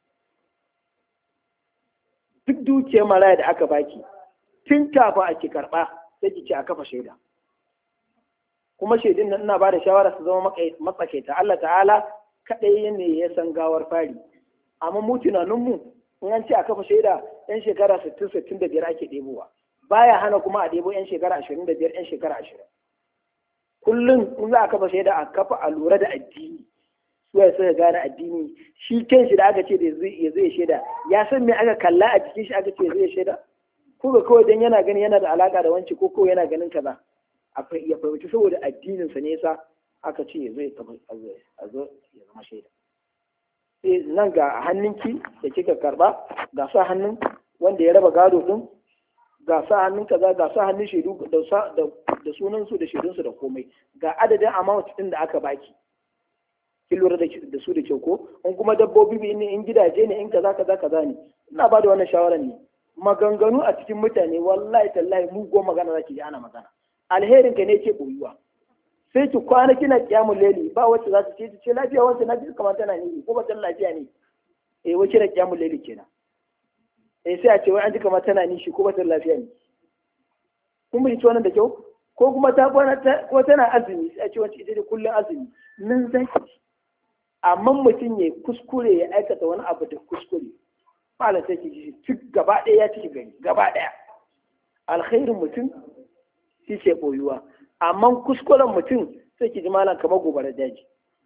Duk dukiyar maraya da aka baki tun kafin a ki karɓa sai ki ce a kafa shaida. Kuma shaidun nan ina ba da shawara su zama matsakaita. Allah ta'ala kaɗai ne ya san gawar fari, amma mu tunaninmu in an ce a kafa shaida yan shekara 60-65 ake ɗebowa, baya hana kuma a ɗebo yan shekara 25 yan shekara 20. Kullum in za a kafa shaida a kafa a lura da addini, su ya suka gane addini. Shi kanshi da aka ce da ya zai shaida ya san me aka kalla a jikin shi aka ce zai shaida, ko ga kawai dan yana gani yana da alaka da wance ko kawai yana ganin kaza. Akwai ya fahimci saboda addinin sa ne yasa aka ce ya zai a zo ya zama shaida. Sai nan ga hannunki da kika karba, ga sa hannun wanda ya raba gado din, ga sa hannun kaza, ga sa hannun shaidu da sunan su da shaidun su da komai, ga adadin amount din da aka baki, kin lura da su da kyau ko? In kuma dabbobi ne, in gidaje ne, in kaza ne. Ina ba da wannan shawaran ne. Maganganu a cikin mutane wallahi tallahi mugun magana zaki ji ana magana, alherin ka ne ke boyuwa. Sai ki kwana kina kiyamul laili, ba wacce za ta ce lafiya, wacce na ji kamar tana ne ko ba ta lafiya ne, wacce da kiyamul laili kenan. Sai a ce wai an ji kamar tana nishi ko ba ta lafiya ne. Kun bi wannan da kyau? Ko kuma ta kwana ko tana azumi, sai a ce wacce ita da kullun azumi. Nan zaki amma mutum ya kuskure ya aikata wani abu da kuskure, malam sai ki ji duk gaba ɗaya ya ciki gani gaba ɗaya. Alkhairin mutum shi ke boyuwa, amma kuskuren mutum sai ki ji malam kamar gobarar daji.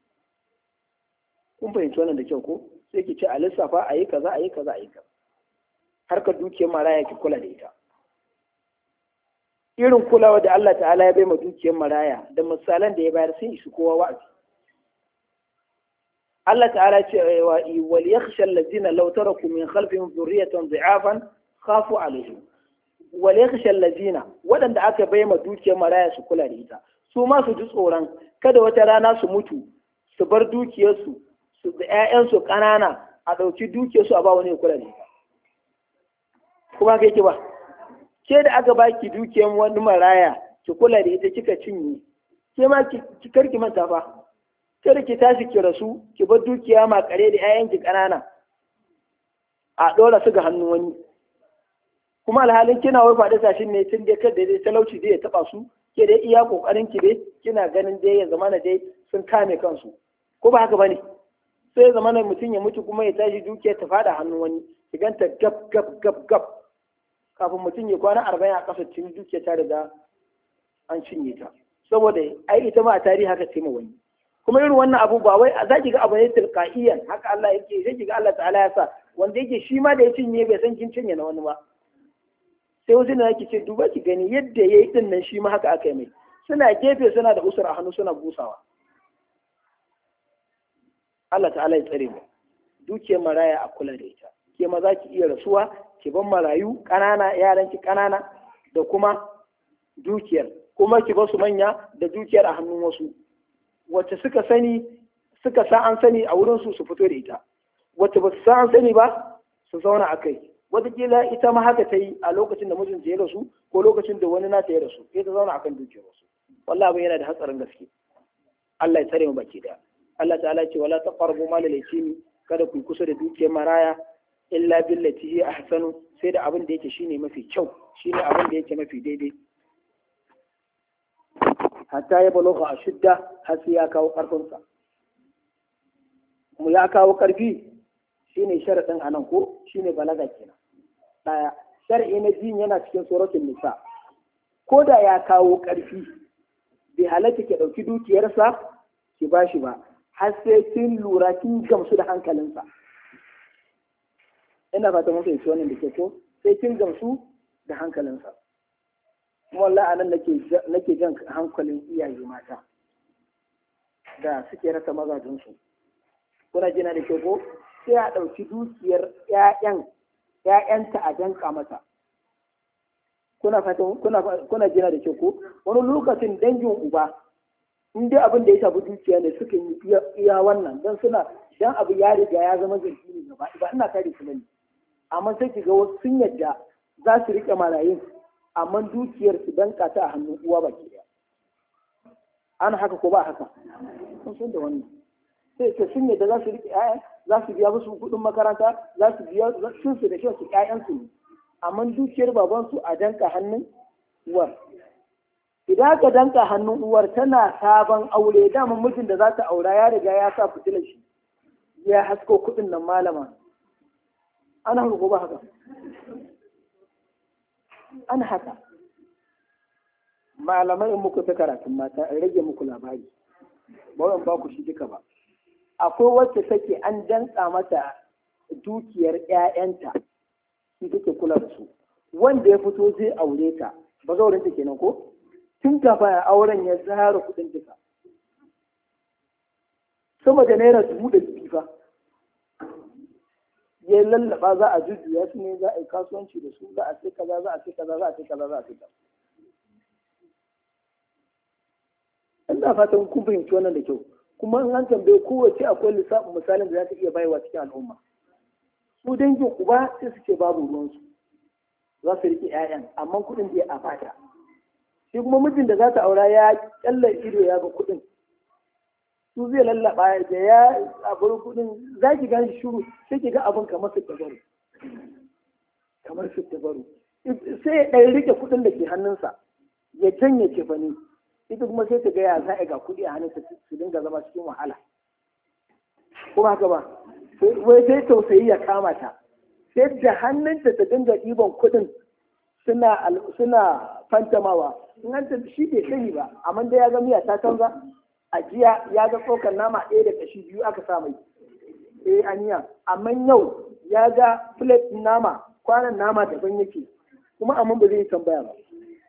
Kun fahimci wannan da kyau ko? Sai ki ce a lissafa a yi kaza a yi kaza a yi kaza. Harkar dukiyar maraya ki kula da ita. Irin kulawa da Allah ta'ala ya bai ma dukiyar maraya da misalan da ya bayar sai su kowa wa'azi. Allah ta'ala ce wal yakhsha allazina law taraku min khalfihim dhurriyatan dha'afan khafu alaihim. Wal yakhsha allazina, wadanda aka bai ma dukiyar maraya su kula da ita, su ma su ji tsoron kada wata rana su mutu su bar dukiyarsu su da ƴaƴansu ƙanana a ɗauki dukiyarsu a ba wani ya kula da ita. Kuma kai ki ba, ke da aka baki dukiyar wani maraya ki kula da ita kika cinye, ke ma ki karki manta fa, kada ki tashi ki rasu ki bar dukiya makare da 'ya'yanki ƙanana a ɗora su ga hannun wani, kuma alhalin kina wai faɗi tashin ne tun dai kada dai talauci dai ya taɓa su, ke dai iya ƙoƙarin ki dai kina ganin dai ya zamana dai sun kame kansu, ko ba haka bane? Sai ya zamana mutum ya mutu kuma ya tashi dukiya ta faɗa hannun wani, ki ganta gab gab gab gab kafin mutum ya kwana 40 a ƙasa cikin dukiya ta riga an cinye ta, saboda ai ita ma a tarihi haka ce ma wani. Kuma irin wannan abu ba wai za ki ga abu ne tilqaiyan haka Allah yake, sai ki ga Allah ta'ala ya sa wanda yake shi ma da ya cinye bai san kin cinye na wani ba, sai wasu ne yake ce duba ki gani yadda yayi din nan shi ma haka aka yi mai, suna gefe suna da usur a hannu suna busawa. Allah ta'ala ya tsare mu, dukiyar maraya a kula da ita, ke ma za ki iya rasuwa ki ban marayu ƙanana, yaran ki ƙanana da kuma dukiyar, kuma ki ba su manya da dukiyar a hannun wasu, wacce suka sani suka sa an sani a wurin su fito da ita, wacce ba su sa an sani ba su zauna a kai. Wataƙila ita ma haka ta yi a lokacin da mijinta ya rasu ko lokacin da wani nata ya rasu, sai ta zauna akan dukiyar wasu. Wallahi abin yana da hatsarin gaske. Allah ya tsare mu baki da. Allah ta'ala ce wala taqrabu mal al-yatimi, kada ku kusa da dukiyar maraya illa billati hi ahsanu, sai da abin da yake shine mafi kyau, shine abin da yake mafi daidai. Hatta ya balogha ashudda, har sai ya kawo karfinsa. Mu ya kawo karfi shine sharadin anan ko shine balaga kenan. Daya shar'i na biyu yana cikin suratul nisa, ko da ya kawo karfi bai halatta ki dauki dukiyarsa ki bashi ba, har sai kin lura kin gamsu da hankalinsa. Ina fata mun fahimci wannan da ke ko, sai kin gamsu da hankalinsa. Kuma wallahi anan nake jan hankalin iyaye mata da suke rasa mazajensu. Kuna jina da ke ko, sai a ɗauki dukiyar ‘ya'yanta a danka mata. Kuna jina da ke ko, wani lokacin dangin uba in dai abin da ya shafi dukiya ne suka yi iya wannan don suna dan abu ya riga ya zama zargi ne gaba ba ina kare su bane, amma sai ki ga wasu sun yadda za su rike marayun amma dukiyar su danka ta a hannun uwa baki daya. Ana haka ko ba haka? Sun san da wannan. Sai ce sun yadda za su rike ƴaƴa, za su biya musu kuɗin makaranta, za su biya sun su da shi su ƴaƴansu ne, amma dukiyar babansu a danka hannun uwar. Idan aka danka hannun uwar tana sabon aure, daman mijin da za ta aura ya riga ya sa fitilar shi ya hasko kuɗin nan malama. Ana haka ko ba haka? Ana haka. Malamai in muku ta karatun mata in rage muku labari, ba wani ba ku shi duka ba. Akwai wacce take an danka mata dukiyar ƴaƴanta shi take kula da su. Wanda ya fito zai aure ta, ba zaurin ta kenan ko? Tun kafin auren ya zara kuɗin duka. Sama da naira 200 fa. Ya lallaba za a jujjuya su ne, za a yi kasuwanci da su, za a sai kaza, za a sai kaza, za a sai kaza, za a sai kaza. Ina fatan kun fahimci wannan da kyau. Kuma in an tambaye kowace akwai lissafin misalin da za ta iya bayarwa cikin al'umma. Su dangin uba sai su ce babu ruwansu, za su riƙe 'ya'yan, amma kuɗin bai a fata. Shi kuma mijin da za ta aura ya kyallar ido ya ga kuɗin, su zai lallaba da ya abin kuɗin, za ki gani shuru sai ki ga abin kamar su tabaru, sai ya ɗan rike kuɗin da ke hannunsa ya janye cefane, ita kuma sai ta ga ya za a ga kuɗi a hannunsa su dinga zama cikin wahala. Kuma haka ba, wai sai tausayi ya kama ta, sai da hannunta ta dinga ɗiban kuɗin suna fantamawa. In an tafi shi bai sani ba, amma da ya ga miya ta canza, a jiya ya ga tsokar nama ɗaya da kashi 2 aka sa mai, aniya, amma yau ya ga plate nama, kwanan nama daban yake, kuma amma ba zai yi tambaya ba.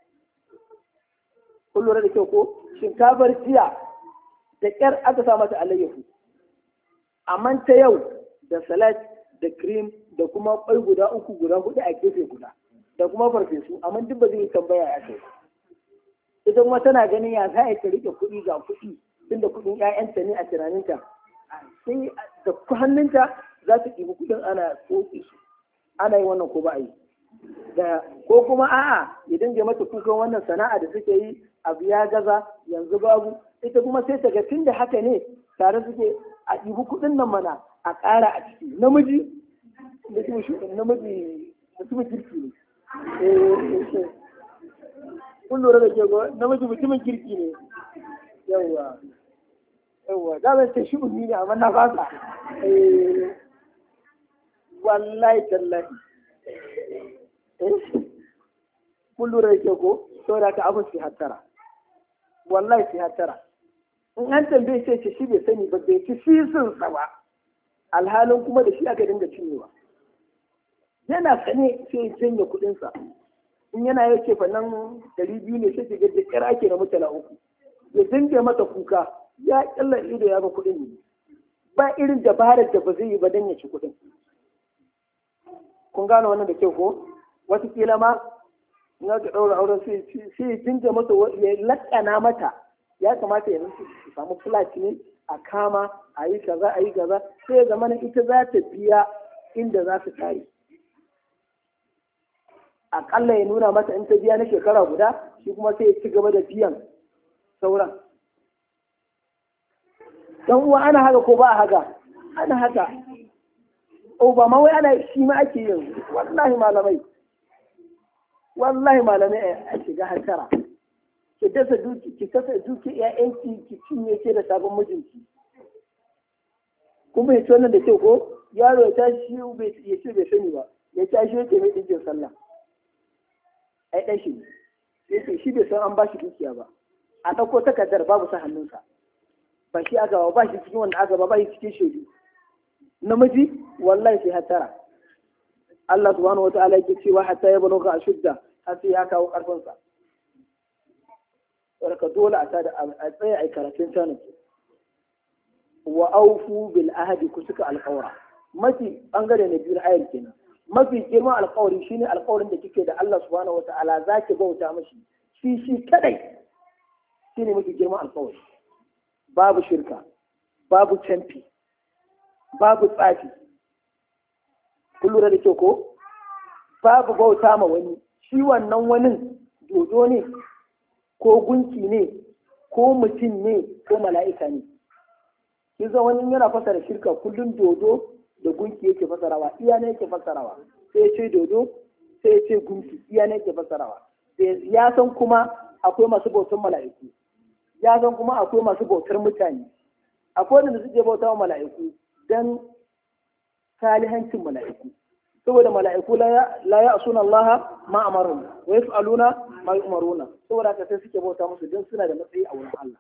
Kun lura da kyau ko? Shinkafar jiya da ƙyar aka sa mata alayyahu, amma ta yau da salad da cream da kuma ƙwai guda 3 guda 4 a gefe guda da kuma farfesu, amma duk ba zai yi tambaya ya kai. Ita kuma tana ganin ya za a ta rike kuɗi ga kuɗi, tunda kuɗin 'ya'yanta ne a tunaninta, sai da hannunta za ta ɗibi kuɗin ana tsotse su. Ana yi wannan ko ba a yi? Ko kuma a'a idan ga mata kukan wannan sana'a da suke yi abu ya gaza yanzu babu, ita kuma sai ta ga tun da haka ne tare suke a ɗibi kuɗin nan mana a ƙara a ciki. Namiji mutumin kirki ne. Kun lura da ke namiji mutumin kirki ne. Yawwa za mu ce shi ummi ne amma na fasa. Wallahi tallahi. Kun lura da ke ko saboda ka abin su hattara. Wallahi su hattara. In an tambaye sai ce shi bai sani ba, bai ci sisin sa ba, alhalin kuma da shi aka dinga cinyewa. Yana sane sai ya janye kuɗinsa. In yana yau ce fannan 200 ne sai ga da kira ake na mutala 3. Ya dinga mata kuka, ya kyalla ido ya ga kuɗin ne. Ba irin dabarar da ba zai yi ba dan ya ci kuɗin. Kun gane wannan da kyau ko? Wataƙila ma in aka ɗaura auren sai ya dinga mata, ya laƙana mata. Ya kamata ya samu flat ne a kama a yi kaza sai ya zama ita za ta biya inda za su tare. Aƙalla ya nuna mata in ta biya na shekara guda, shi kuma sai ya ci gaba da biyan sauran. Dan uwa ana haka ko ba a haka? Ana haka. Ba ma wai ana shi ma ake yin wallahi malamai a shiga hankara. Ki dasa duki, ki kasa duki ƴaƴanki, ki cinye ke da sabon mijinki. Kuma ya ci wannan da kyau ko? Yaro ya tashi ya ce bai sani ba, ya tashi ya ce mai ɗinkin sallah. Ai ɗan shi ne, shi bai san an ba shi dukiya ba. A ɗauko takardar babu sa hannunsa. Ba shi aka ba shi cikin wanda aka ba shi cikin shaidu. Namiji wallahi sai hatara. Allah subhanahu wata'ala yake cewa hatta ya baloga ashudda, har sai ya kawo ƙarfinsa. Saboda dole a tsaya a karatun sanin. Wa aufu bil ahadi, ku suka alƙawara. Mafi bangare na biyu ayar kenan. Mafi girman alƙawari shine alƙawarin da kike da Allah subhanahu wata'ala zaki bauta mashi shi kadai. Shine mafi girman alƙawari. Babu shirka, babu canfi, babu tsafi. Kun lura da kyau ko? Babu bauta ma wani. Shi wannan wani dodo ne, ko gunki ne, ko mutum ne, ko mala'ika ne. Kiza wani yana fasara shirka kullum dodo da gunki yake fasarawa, iya ne yake fasarawa. Sai ce dodo, sai ce gunki, iya ne yake fasarawa. Ya san kuma akwai masu bautar mala'iku. Ya san kuma akwai masu bautar mutane. Akwai wanda suke bauta wa mala'iku dan salihancin mala'iku. Saboda mala'iku la ya'suna Allah ma amarun wa yaf'aluna ma yu'maruna. Saboda haka sai suke bauta musu dan suna da matsayi a wurin Allah.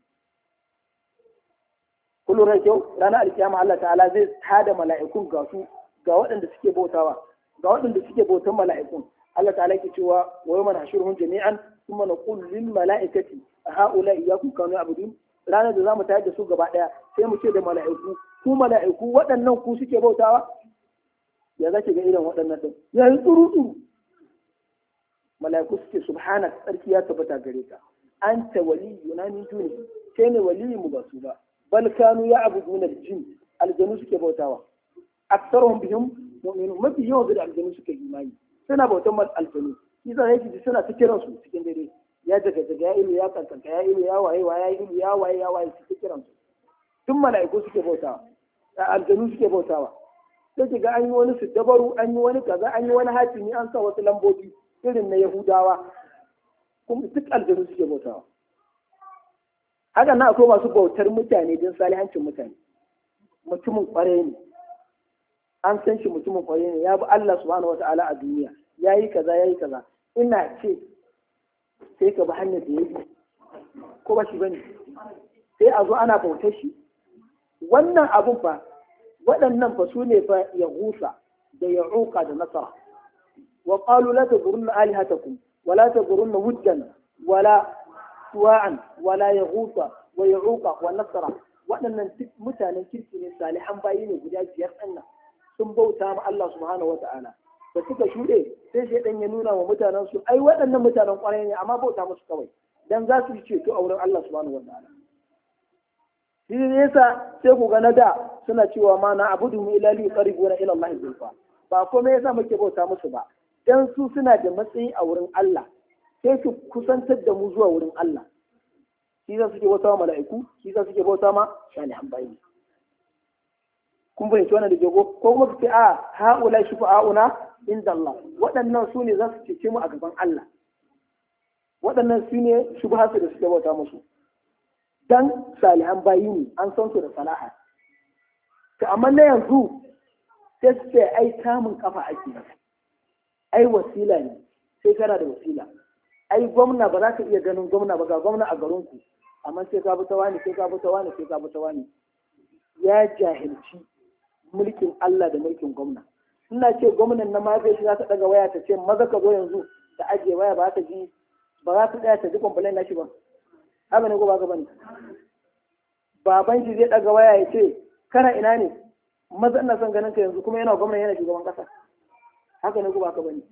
Kullu kyau ranar alkiyama Allah ta'ala zai tada mala'ikun ga waɗanda suke bautawa, ga waɗanda suke bautan mala'ikun. Allah ta'ala ke cewa wa yawma nahshuruhum jami'an thumma naqulu lil mala'ikati ha'ula iyyakum kanu ya'budun. Ranar da zamu tayar da su gaba daya sai mu ce da mala'iku, ku mala'iku waɗannan ku suke bautawa? Ya zaki ga irin waɗannan din yayin tsuru mala'iku suke subhanak, tsarki ya tabbata gare ka, anta waliyuna min duni, kai ne waliyin mu ba su ba, bal kanu ya'buduna al-jinn, aljanu suke bautawa, aktsaruhum bihim mu'minun, mafi yawan da aljanu suke imani, suna bautan aljanu, idan yake suna ta kiran su cikin dare, ya daga ya ilu ya kankanta ya ilu ya waye ya ilu ya waye suke kiran su. Tun mala'iku suke bautawa, aljanu suke bautawa. Sai ki ga an yi wani siddabaru, an yi wani kaza, an yi wani hatimi, an sa wasu lambobi irin na Yahudawa, kuma duk aljanu suke bautawa. Haka na akwai masu bautar mutane don salihancin mutane. Mutumin kwarai ne, an san shi mutumin kwarai ne, ya bi Allah subhanahu wata'ala a duniya, ya yi kaza. Ina ce sai ka bi hanyar da ya bi, ko ba shi bane, sai a zo ana bautar shi. Wannan abun fa, waɗannan fa su ne fa ya gusa da ya uka da nasara. Wa qalu la tadurunna alihatakum wa la tadurunna wuddan wala suwa'an wala yaghutha wa ya'uqa wa nasara. Waɗannan duk mutanen kirki ne, salihan bayi ne guda 5 ɗannan, sun bauta ma Allah subhanahu wa ta'ala. Da suka shuɗe sai shaidan ya nuna wa mutanen su, ai waɗannan mutanen ƙwarai ne amma bauta musu kawai dan za su yi ceto a wurin Allah subhanahu wa ta'ala. Shi ne yasa sai ku ga na da suna cewa ma na abudu mu ila li qaribuna ila Allah zulfa, ba komai yasa muke bauta musu ba dan su suna da matsayi a wurin Allah, sai su kusantar da mu zuwa wurin Allah shi za suke bauta ma mala'iku shi za suke bauta ma salihan bayi kun fahimci wannan da ke ko kuma su ce a haula shufa'auna inda Allah waɗannan su ne za su cece mu a gaban Allah waɗannan su ne shubhatu da suke bauta musu dan salihan bayi ne an san su da salaha to amma na yanzu sai su ce ai kamun kafa ake ai wasila ne sai kana da wasila ai gwamna ba za ka iya ganin gwamna ba ga gwamna a garinku amma sai ka bi ta wani sai ka bi ta wani sai ka bi ta wani ya jahilci mulkin Allah da mulkin gwamna ina ce gwamnan na mafiya shi za ta daga waya ta ce maza ka zo yanzu ta ajiye waya ba ta ji ba za ta tsaya ta ji kwamfalin nashi ba haka ne ko ba ka bane baban shi zai daga waya ya ce kana ina ne maza ina son ganin ka yanzu kuma yana gwamna yana shugaban kasa haka ne ko ba ka bane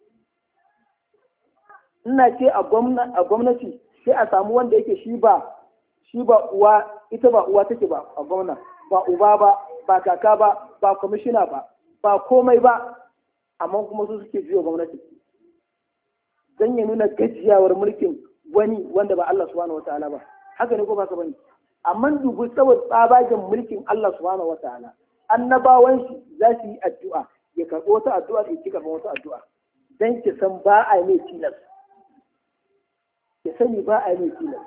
ina ce a gwamnati sai a samu wanda yake shi ba uwa ita ba uwa take ba a gwamna ba uba ba kaka ba kwamishina ba komai ba amma kuma su suke biyo gwamnati don ya nuna gajiyawar mulkin wani wanda ba Allah subhanahu wataala ba haka ne ko ba ka bane amma dubu saboda tsabagen mulkin Allah subhanahu wataala annabawan shi za su yi addu'a ya karɓo wata addu'a da ya ci karɓo wata addu'a dan ki san ba a mai tilas ya sani ba a mai tilas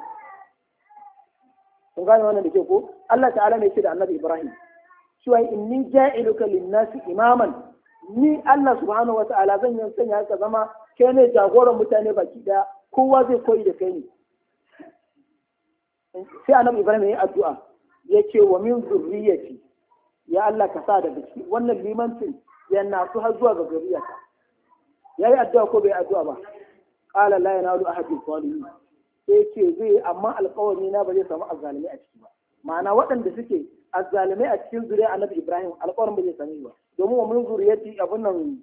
kun gane wannan da ke ko Allah ta'ala ne ce da annabi Ibrahim cewa inni ja'iluka lin-nasi imaman ni Allah subhanahu wata'ala zan yi sanya ka zama kai ne jagoran mutane baki daya kowa zai koyi da kai ne sai annabi Ibrahim ya yi addu'a ya ce wa min zurriyyati ya Allah ka sa daga ciki wannan limancin ya nasu har zuwa ga zuriyarka yayi addu'a ko bai addu'a ba qala la yanalu ahadin salihin sai ce zai amma alƙawari na ba zai samu azzalimi a ciki ba ma'ana waɗanda suke azzalimai a cikin zuriya annabi Ibrahim alƙawarin ba zai sami ba domin wa min zuriyati abun nan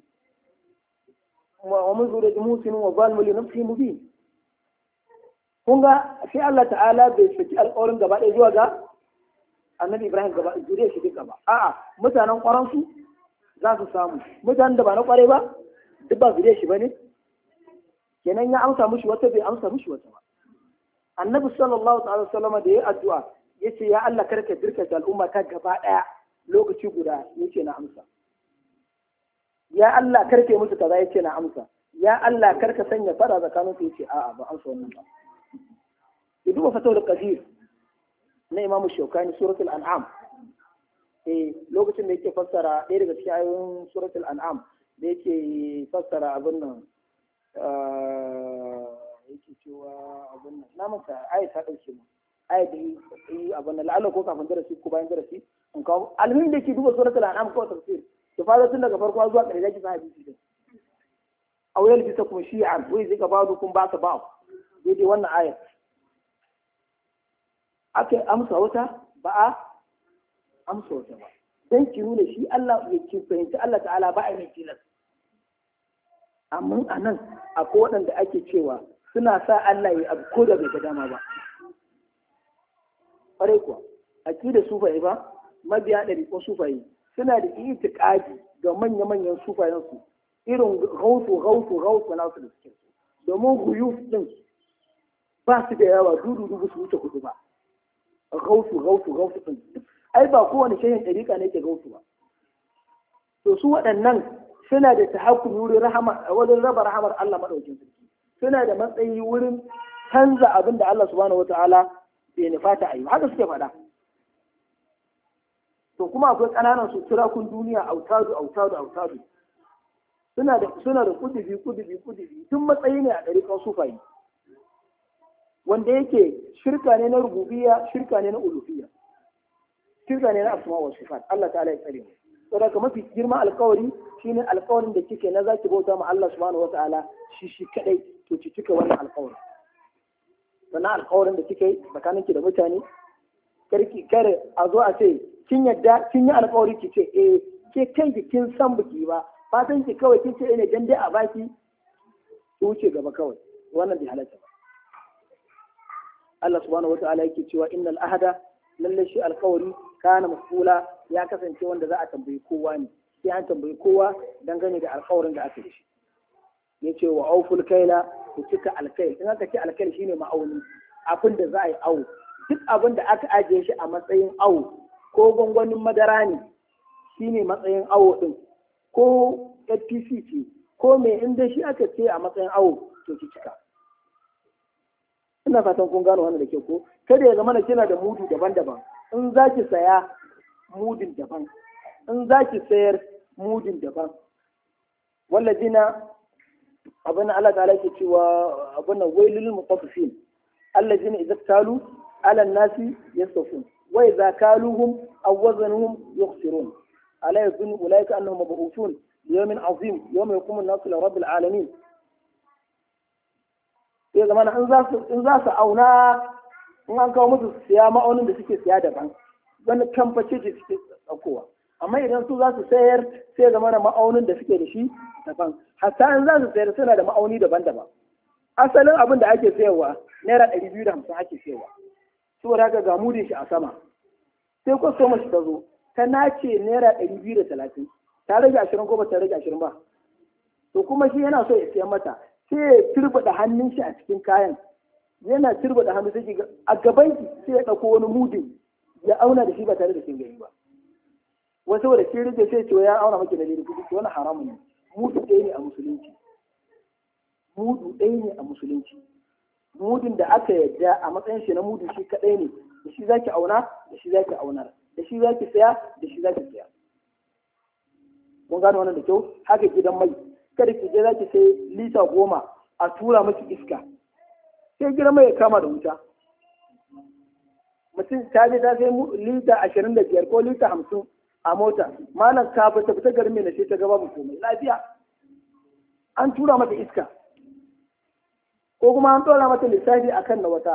wa min zuriyati musin wa zalimin li nafsihi mubin kun ga sai Allah ta'ala bai saki alƙawarin gaba ɗaya zuwa ga annabi Ibrahim gaba zuriya shi duka ba a'a mutanen ƙwaran su za su samu mutanen da ba na ƙwarai ba duk ba zuriya shi bane kenan ya amsa mushi wata bai amsa mushi wata ba annabi sallallahu alaihi wasallam da ya addu'a yace ya Allah karka dirka al'umma ta gaba daya lokaci guda yace na amsa ya Allah karka musu kaza yace na amsa ya Allah karka sanya fara tsakanin su yace a'a ba amsa wannan ba idan ba fatawul qadir na Imam Shawkani suratul an'am lokacin da yake fassara ɗaya daga cikin ayoyin suratul an'am da yake fassara abin nan yake cewa abin nan na masa ayat ta dauke mu ayat da yi abin nan la'alla ko kafin darasi ko bayan darasi in kawo almin da yake duba suratul an'am ko tafsir ki fara tun daga farko zuwa ƙarshe ki sa hadisi din aw yalbisa kum shi'an wai zika ba'dukum ba ta ba daidai wannan ayat ake amsa wata ba a amsa wata ba dan ki nuna shi Allah ya ki fahimci Allah ta'ala ba a mai tilas amma a nan akwai waɗanda ake cewa suna sa Allah ya abu ko da bai ga dama ba. Ƙwarai kuwa, aƙidar sufaye ba, mabiya ɗari ko sufaye suna da itiƙadi ga manya-manyan sufayensu irin gautu na su da suke. Domin guyuf ɗin ba su da yawa dudu su wuce kudu ba. Gautu ɗin. Ai ba kowane shayin ɗariƙa ne ke gautu ba. To su waɗannan suna da tahakkumi wurin raba rahamar Allah madaukin sarki suna da matsayi wurin canza abin da Allah subhanahu wataala bai nufata a yi haka suke faɗa to kuma akwai ƙananan su turakun duniya autadu suna da kudubi tun matsayi ne a ɗariƙar sufayi wanda yake shirka ne na rububiyya shirka ne na uluhiyya shirka ne na asma wa sifat Allah ta'ala ya tsare mu saboda mafi girma alkawari shine alkawarin da kike na zaki bauta ma Allah subhanahu wataala shi kadai to ki cika wannan alkawari sannan alkawarin da kike tsakanin ki da mutane kare a zo a ce kin yadda kin yi alkawari ki ce ke kanki kin san biki ba fatan ki kawai kin ce ne dan dai a baki ki wuce gaba kawai wannan bai halatta ba Allah subhanahu wataala yake cewa innal ahada lalle shi alkawari kana mas'ula ya kasance wanda za a tambayi kowa ne sai an tambayi kowa dangane da alkawarin da aka yi shi ya ce wa auful kaila ku cika alkail. In aka ce alkail shine ma'auni, abin da za a yi awo. Duk abin da aka ajiye shi a matsayin awo, ko gwangwanin madara ne shine matsayin awo din, ko FPC ce, ko me inda shi aka ce a matsayin awo to ki cika. Ina fatan kun gano wannan da ke ko, kada ya zama kina da mudu daban-daban. In za ki saya mudin daban, in za ki sayar mudin daban. Wallazina abin Allah ta'ala ke cewa abin wailul mutaffifin allazina idza talu ala nasi yastafun wa idza kaluhum aw wazanuhum yukhsirun ala yazunnu ulaika annahum mab'uthun liyawmin azim yawma yaqumu an-nasu li rabbil alamin. Sai zamana in za su auna, in an kawo musu siya ma'aunin da suke siya daban, wani kamface ce suke ɗaukowa. Amma idan su za su sayar sai zama da ma'aunin da suke da shi daban. Hatta in za su sayar suna da ma'auni daban-daban. Asalin abin da ake sayarwa naira 250 ake sayarwa. Saboda haka ga mudin shi a sama. Sai kwastoma shi ta zo ta nace naira 230. Ta rage 20 ko ba ta rage 20 ba. To kuma shi yana so ya siyan mata. Sai ya turbaɗa hannun shi a cikin kayan. Yana turbaɗa hannu sai a gaban ki sai ya ɗauko wani mudin ya auna da shi ba tare da kin gani ba. Wasu da kin rike sai ce ya auna maki da lili kudi, wani haramun ne. Mudu ɗaya ne a musulunci. Mudu ɗaya ne a musulunci. Mudin da aka yadda a matsayin shi na mudu shi kaɗai ne, da shi zaki auna, da shi zaki aunar, da shi zaki saya, da shi zaki saya. Mun gano wannan da kyau. Haka gidan mai, kada ki je zaki sai lita 10 a tura miki iska, sai gidan mai ya kama da wuta. Mutum ta je ta sai lita 25 ko lita 50 a mota, malam ka fita garin mai na sai ta gaba mu komai lafiya, an tura mata iska ko kuma an tsora mata lissafi akan na wata.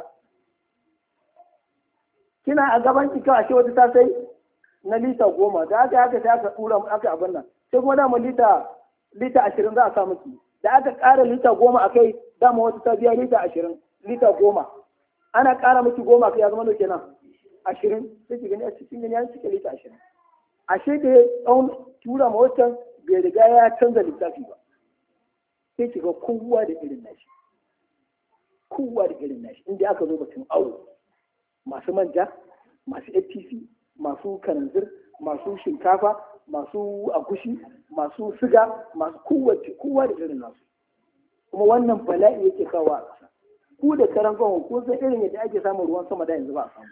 Kina a gaban ki kawai wata ta sai na lita 10, da aka sai aka tura aka abin nan, sai kuma dama lita 20 za a sa miki, da aka ƙara lita 10 a kai, dama wata ta biya lita 20, lita 10 ana ƙara miki 10 kai ya zama nauke nan 20, sai ki gani a cikin gani an cike lita 20. Ashe da ya tsawon tura ma wancan bai riga ya canza lissafi ba. Sai ki ga kowa da irin nashi, kowa da irin nashi. Inda aka zo batun awo, masu manja, masu APC, masu kananzir, masu shinkafa, masu agushi, masu siga, masu kowa da irin nasu. Kuma wannan bala'i yake kawo a ƙasa. Ku da karan kawon ko san irin yadda ake samun ruwan sama da yanzu ba a samu.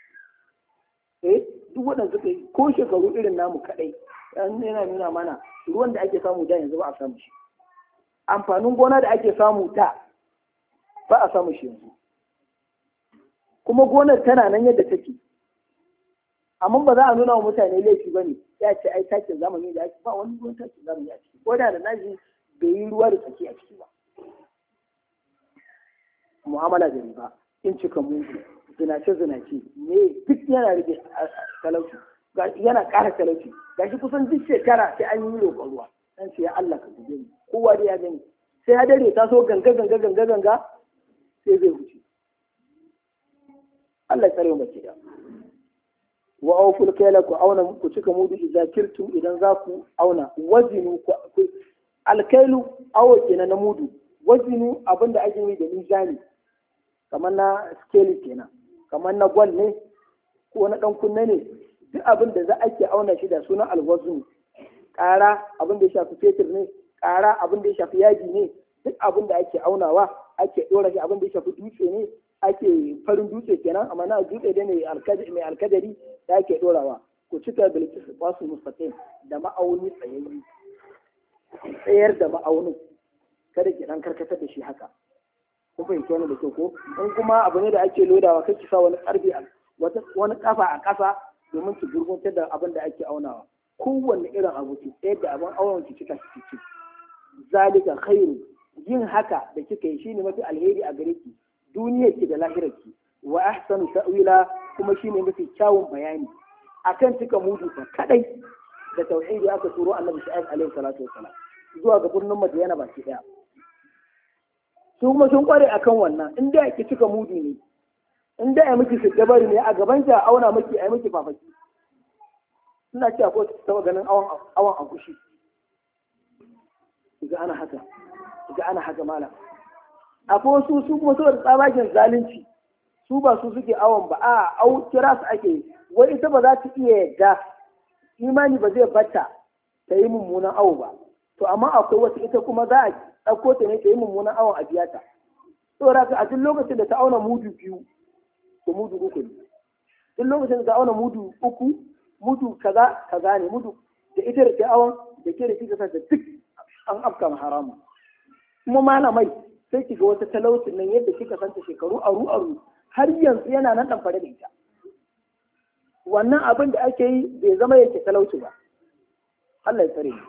Duk waɗanda suka yi ko shekaru irin namu kaɗai yana nuna mana ruwan da ake samu da yanzu ba a samu shi. Amfanin gona da ake samu da ba a samu shi yanzu. Kuma gonar tana nan yadda take. Amma ba za a nuna wa mutane laifi ba ne, ya ce ai takin zamani da ake ba wani ruwan takin zamani a ciki. Ko da naji bai yi ruwa da tsaki a ciki ba. Mu'amala da riba, in cika mutu, zinace ne duk yana rage talauci, yana ƙara talauci. Gashi kusan duk shekara sai an yi roƙon ruwa. Dan ce ya Allah ka guje ni, kowa dai ya gani. Sai ya dare ta so ganga sai zai wuce. Allah ya tsare mu baki da. Wa awful kayla ku auna ku cika mudu idza kirtum idan za ku auna, wazinu ku alkailu awo kenan na mudu, wazinu abinda ake yi da mizani kamar na scale kenan, kamar na gwal ne ko na dan kunne ne, duk abin da za ake auna shi da sunan alwazinu. Ƙara abin da ya shafi fetur ne, ƙara abin da ya shafi yaji ne, duk abin da ake aunawa ake ɗora shi, abin da ya shafi dutse ne, ake farin dutse kenan, amma na dutse da mai alkadari da ake ɗorawa. Ku cika bilkis wasu mustaqim da ma'auni tsayayye, tsayar da ma'aunin, kada ki dan karkatar da shi haka. Kun fahimci wani da kyau ko? In kuma abu ne da ake lodawa, kai ki sa wani karfe wani kafa a ƙasa domin ki gurguntar da abin da ake aunawa. Kowanne irin abu ki tsayar da abin aunawa ki cika ki. Zalika khairu, yin haka da kika yi shine mafi alheri a gare ki, duniyar ki da lahirar ki. Wa ahsanu ta'wila, kuma shine mafi kyawun bayani. Akan cika mudu fa kadai da tauhidi aka turo Annabi Shu'aib alaihi salatu wassalam zuwa ga birnin Madiyana baki daya. Su kuma sun kware akan wannan, in da ki cika mudu ne, in da ya miki sidabari ne a gaban ki auna miki ai miki fafaki. Ina cewa ko ta taba ganin awan akushi. Kiga ana haka. ga ana haka malam. Akwai wasu su kuma saboda tsabagen zalunci su ba su suke awon ba, a au kira su ake, wai ita ba za ta iya yadda imani ba zai bata ta yi mummunan awo ba, to amma akwai wasu ita kuma za a ɗauko ta ne ta yi mummunan awon a biya ta. Saboda a duk lokacin da ta auna mudu biyu to mudu uku ne, duk lokacin da ta auna mudu uku mudu kaza kaza ne, mudu da ita da ta awon da ke da kika sa da duk an afka haramu. Kuma malamai sai ki ga wata talaucin nan yadda kika santa shekaru aru har yanzu yana nan ɗanfare da ita. Wannan abin da ake yi bai zama yake talauci ba. Allah ya tsare ni.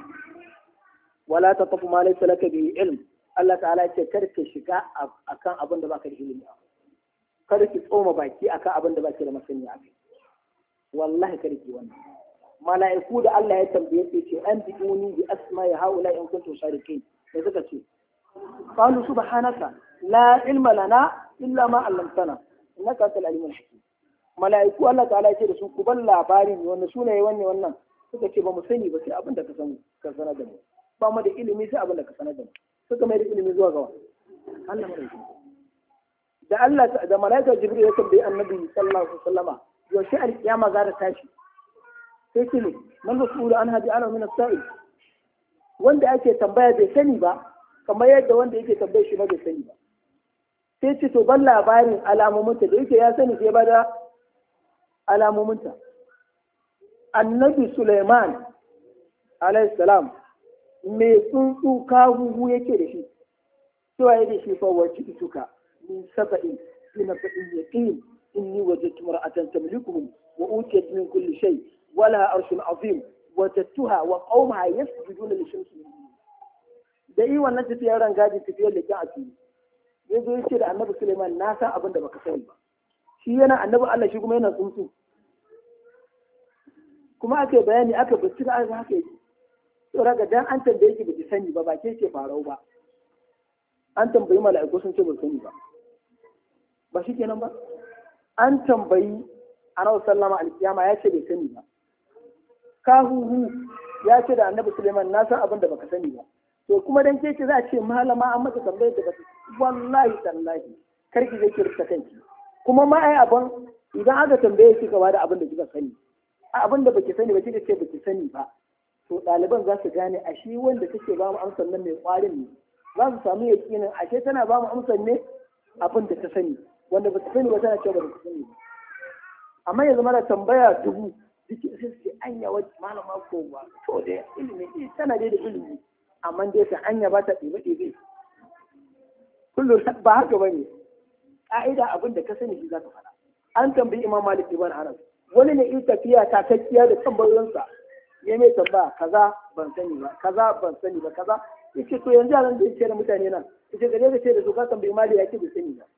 Wala taqfu ma laysa laka bihi ilm. Allah ta'ala ya ce kar ka shiga akan abin da baka da ilimi. Kada ki tsoma baki akan abin da baki da masaniya akai. Wallahi kada ki wannan. Mala'iku da Allah ya tambaye su ce an bi'uni bi asma'i haula in kuntum sadiqin. Sai suka ce qalu subhanaka la ilma lana illa ma 'allamtana innaka antal alimul hakim. Mala'iku Allah ta'ala ya ce da su ku ban labari ne wannan sunaye wannan suka ce ba mu sani ba sai abin da ka sani ka sanar da mu, ba mu da ilimi sai abin da ka sanar da mu. Suka mai da ilimi zuwa gawa Allah mai da Allah da mala'ika Jibril ya tambayi Annabi sallallahu alaihi wasallama yaushe alkiyama za ta tashi, sai ce ne man rasulu an hadi ana min as-sa'il, wanda ake tambaya bai sani ba kamar yadda wanda yake tambaye shi ba bai sani ba. Sai ce to ban labarin alamominta da yake ya sani sai ba da alamominta. Annabi Suleiman alayhi salam mai tsuntsu kahuhu yake da shi, cewa ya da shi fa wace ituka min saba'in min saba'in yaqin inni wajadtu mar'atan tamlikuhum wa utiyat min kulli shay wa laha arshun azim wa tattuha wa qaumaha yasjuduna lishamsi. Da yi wannan tafiyar rangaji tafiyar da kyan asiri ya zo yace da Annabi Suleiman na san abin da baka sani ba. Shi yana annabi Allah shi kuma yana tsuntsu. Kuma aka bayani aka bincika aka haka yake. Saboda ga dan an tambaye ki baki sani ba ba ke ce farau ba. An tambayi mala'iku sun ce ba sani ba. Ba shi kenan ba? An tambayi Annabi sallama alkiyama ya ce bai sani ba. Kahuhu ya ce da Annabi Suleiman na san abin da baka sani ba. To kuma dan ke ce za a ce malama an masa tambayar da bata wallahi tallahi karki zai ki rubuta kanki. Kuma ma ai abin idan aka tambaye ki gaba da abin da kika sani abin da baki sani ba kika ce baki sani ba, to ɗaliban za su gane ashe wanda take ba mu amsar nan mai ƙwarin ne, za su samu yakinin ashe tana ba mu amsar ne abin da ta sani, wanda ba ta sani ba tana cewa ba ta sani ba. Amma yanzu mana tambaya dubu duk sai su ce anya wacce malama ko ba to da ilimi tana dai da ilimi amma dai ta anya ba ta ɗebe kullum ba haka ba ne. Ƙa'ida abin da ka sani shi za ka faɗa. An tambayi Imam Malik ibn Anas wani ne in tafiya ta kakkiya da tambayoyinsa ya mai tambaya kaza ban sani ba kaza ban sani ba kaza yace to yanzu zan je ce da mutane nan yace gaje ka ce da su ka tambayi Malik yake bai sani ba.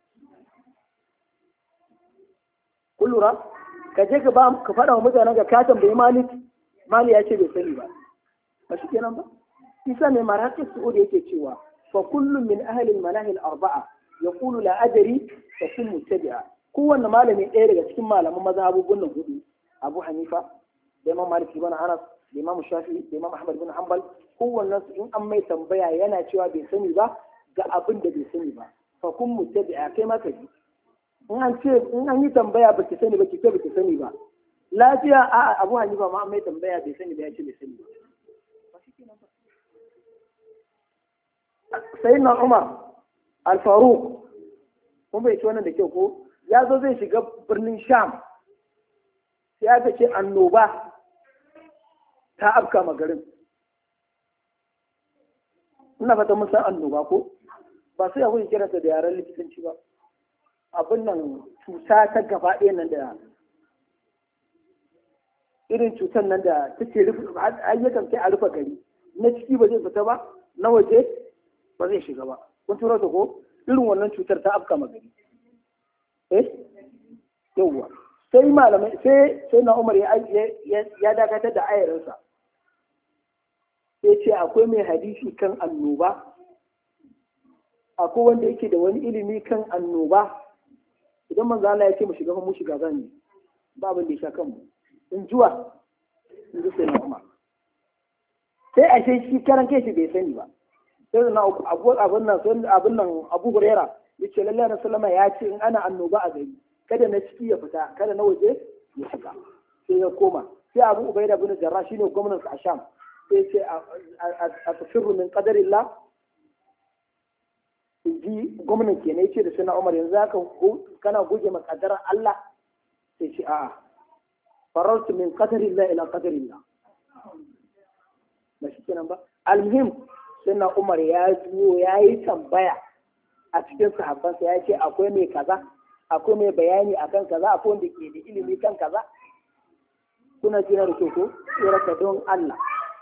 Kun lura ka je ka faɗa wa mutanen ka tambayi Malik ya ce bai sani ba, ba shi kenan ba. Isa mai Maraqis Su'ud yake cewa fa kullum min ahli al-manahil arba'a yaqulu la adri fa kun muttabi'a. Kowanne malami ɗaya daga cikin malaman mazhabubun nan hudu, Abu Hanifa da Imam Malik ibn Anas da Imam Shafi'i da Imam Ahmad ibn Hanbal, kowannen su in an mai tambaya yana cewa bai sani ba ga abin da bai sani ba, fa kun muttabi'a kai ma ka ji. In an yi tambaya baki sani ba ki ce baki sani ba, lafiya a Abu Hanifa ma an mai tambaya bai sani ba ya ce bai sani ba. Sayyidina Umar Al-Faruq kun bai ci wannan da kyau ko ya zo zai shiga birnin Sham sai aka ce annoba ta afka ma garin. Ina fata mun san annoba ko ba sai ya kuke kiranta da yaren likitanci ba, abin nan cuta ta gaba ɗaya nan da irin cutar nan da take rufe ayyukan sai a rufe gari, na ciki ba zai fita ba na waje ba zai shiga ba. Kun tura ta ko irin wannan cutar ta afka ma gari. Yawwa sai malamai sai na Umar ya dakatar da ayarinsa sai ce akwai mai hadisi kan annoba, akwai wanda yake da wani ilimi kan annoba. Idan manzo Allah ya ce mu shiga mu shiga zan ba abin da ya sha kanmu in juwa in ji sai na Umar. Sai a shi karan kai shi bai sani ba, sai na abun nan Abu Huraira yace lalle na sallama ya ce in ana annoba a gari kada na ciki ya fita kada na waje ya shiga sai ya koma sai Abu Ubaida bin Jarrah shine gwamnan a Sham sai ce a tafirru min qadarillah ji gwamnan kenan yace da sai Umar yanzu haka kana goge makadarar Allah sai ce a'a farartu min qadarillah ila qadarillah ba shi kenan ba almuhim sai Umar ya zo ya yi tambaya a cikin sahabbansa ya ce akwai mai kaza akwai mai bayani akan kaza akwai wanda ke da ilimi kan kaza kuna jina da ko tsiraka don Allah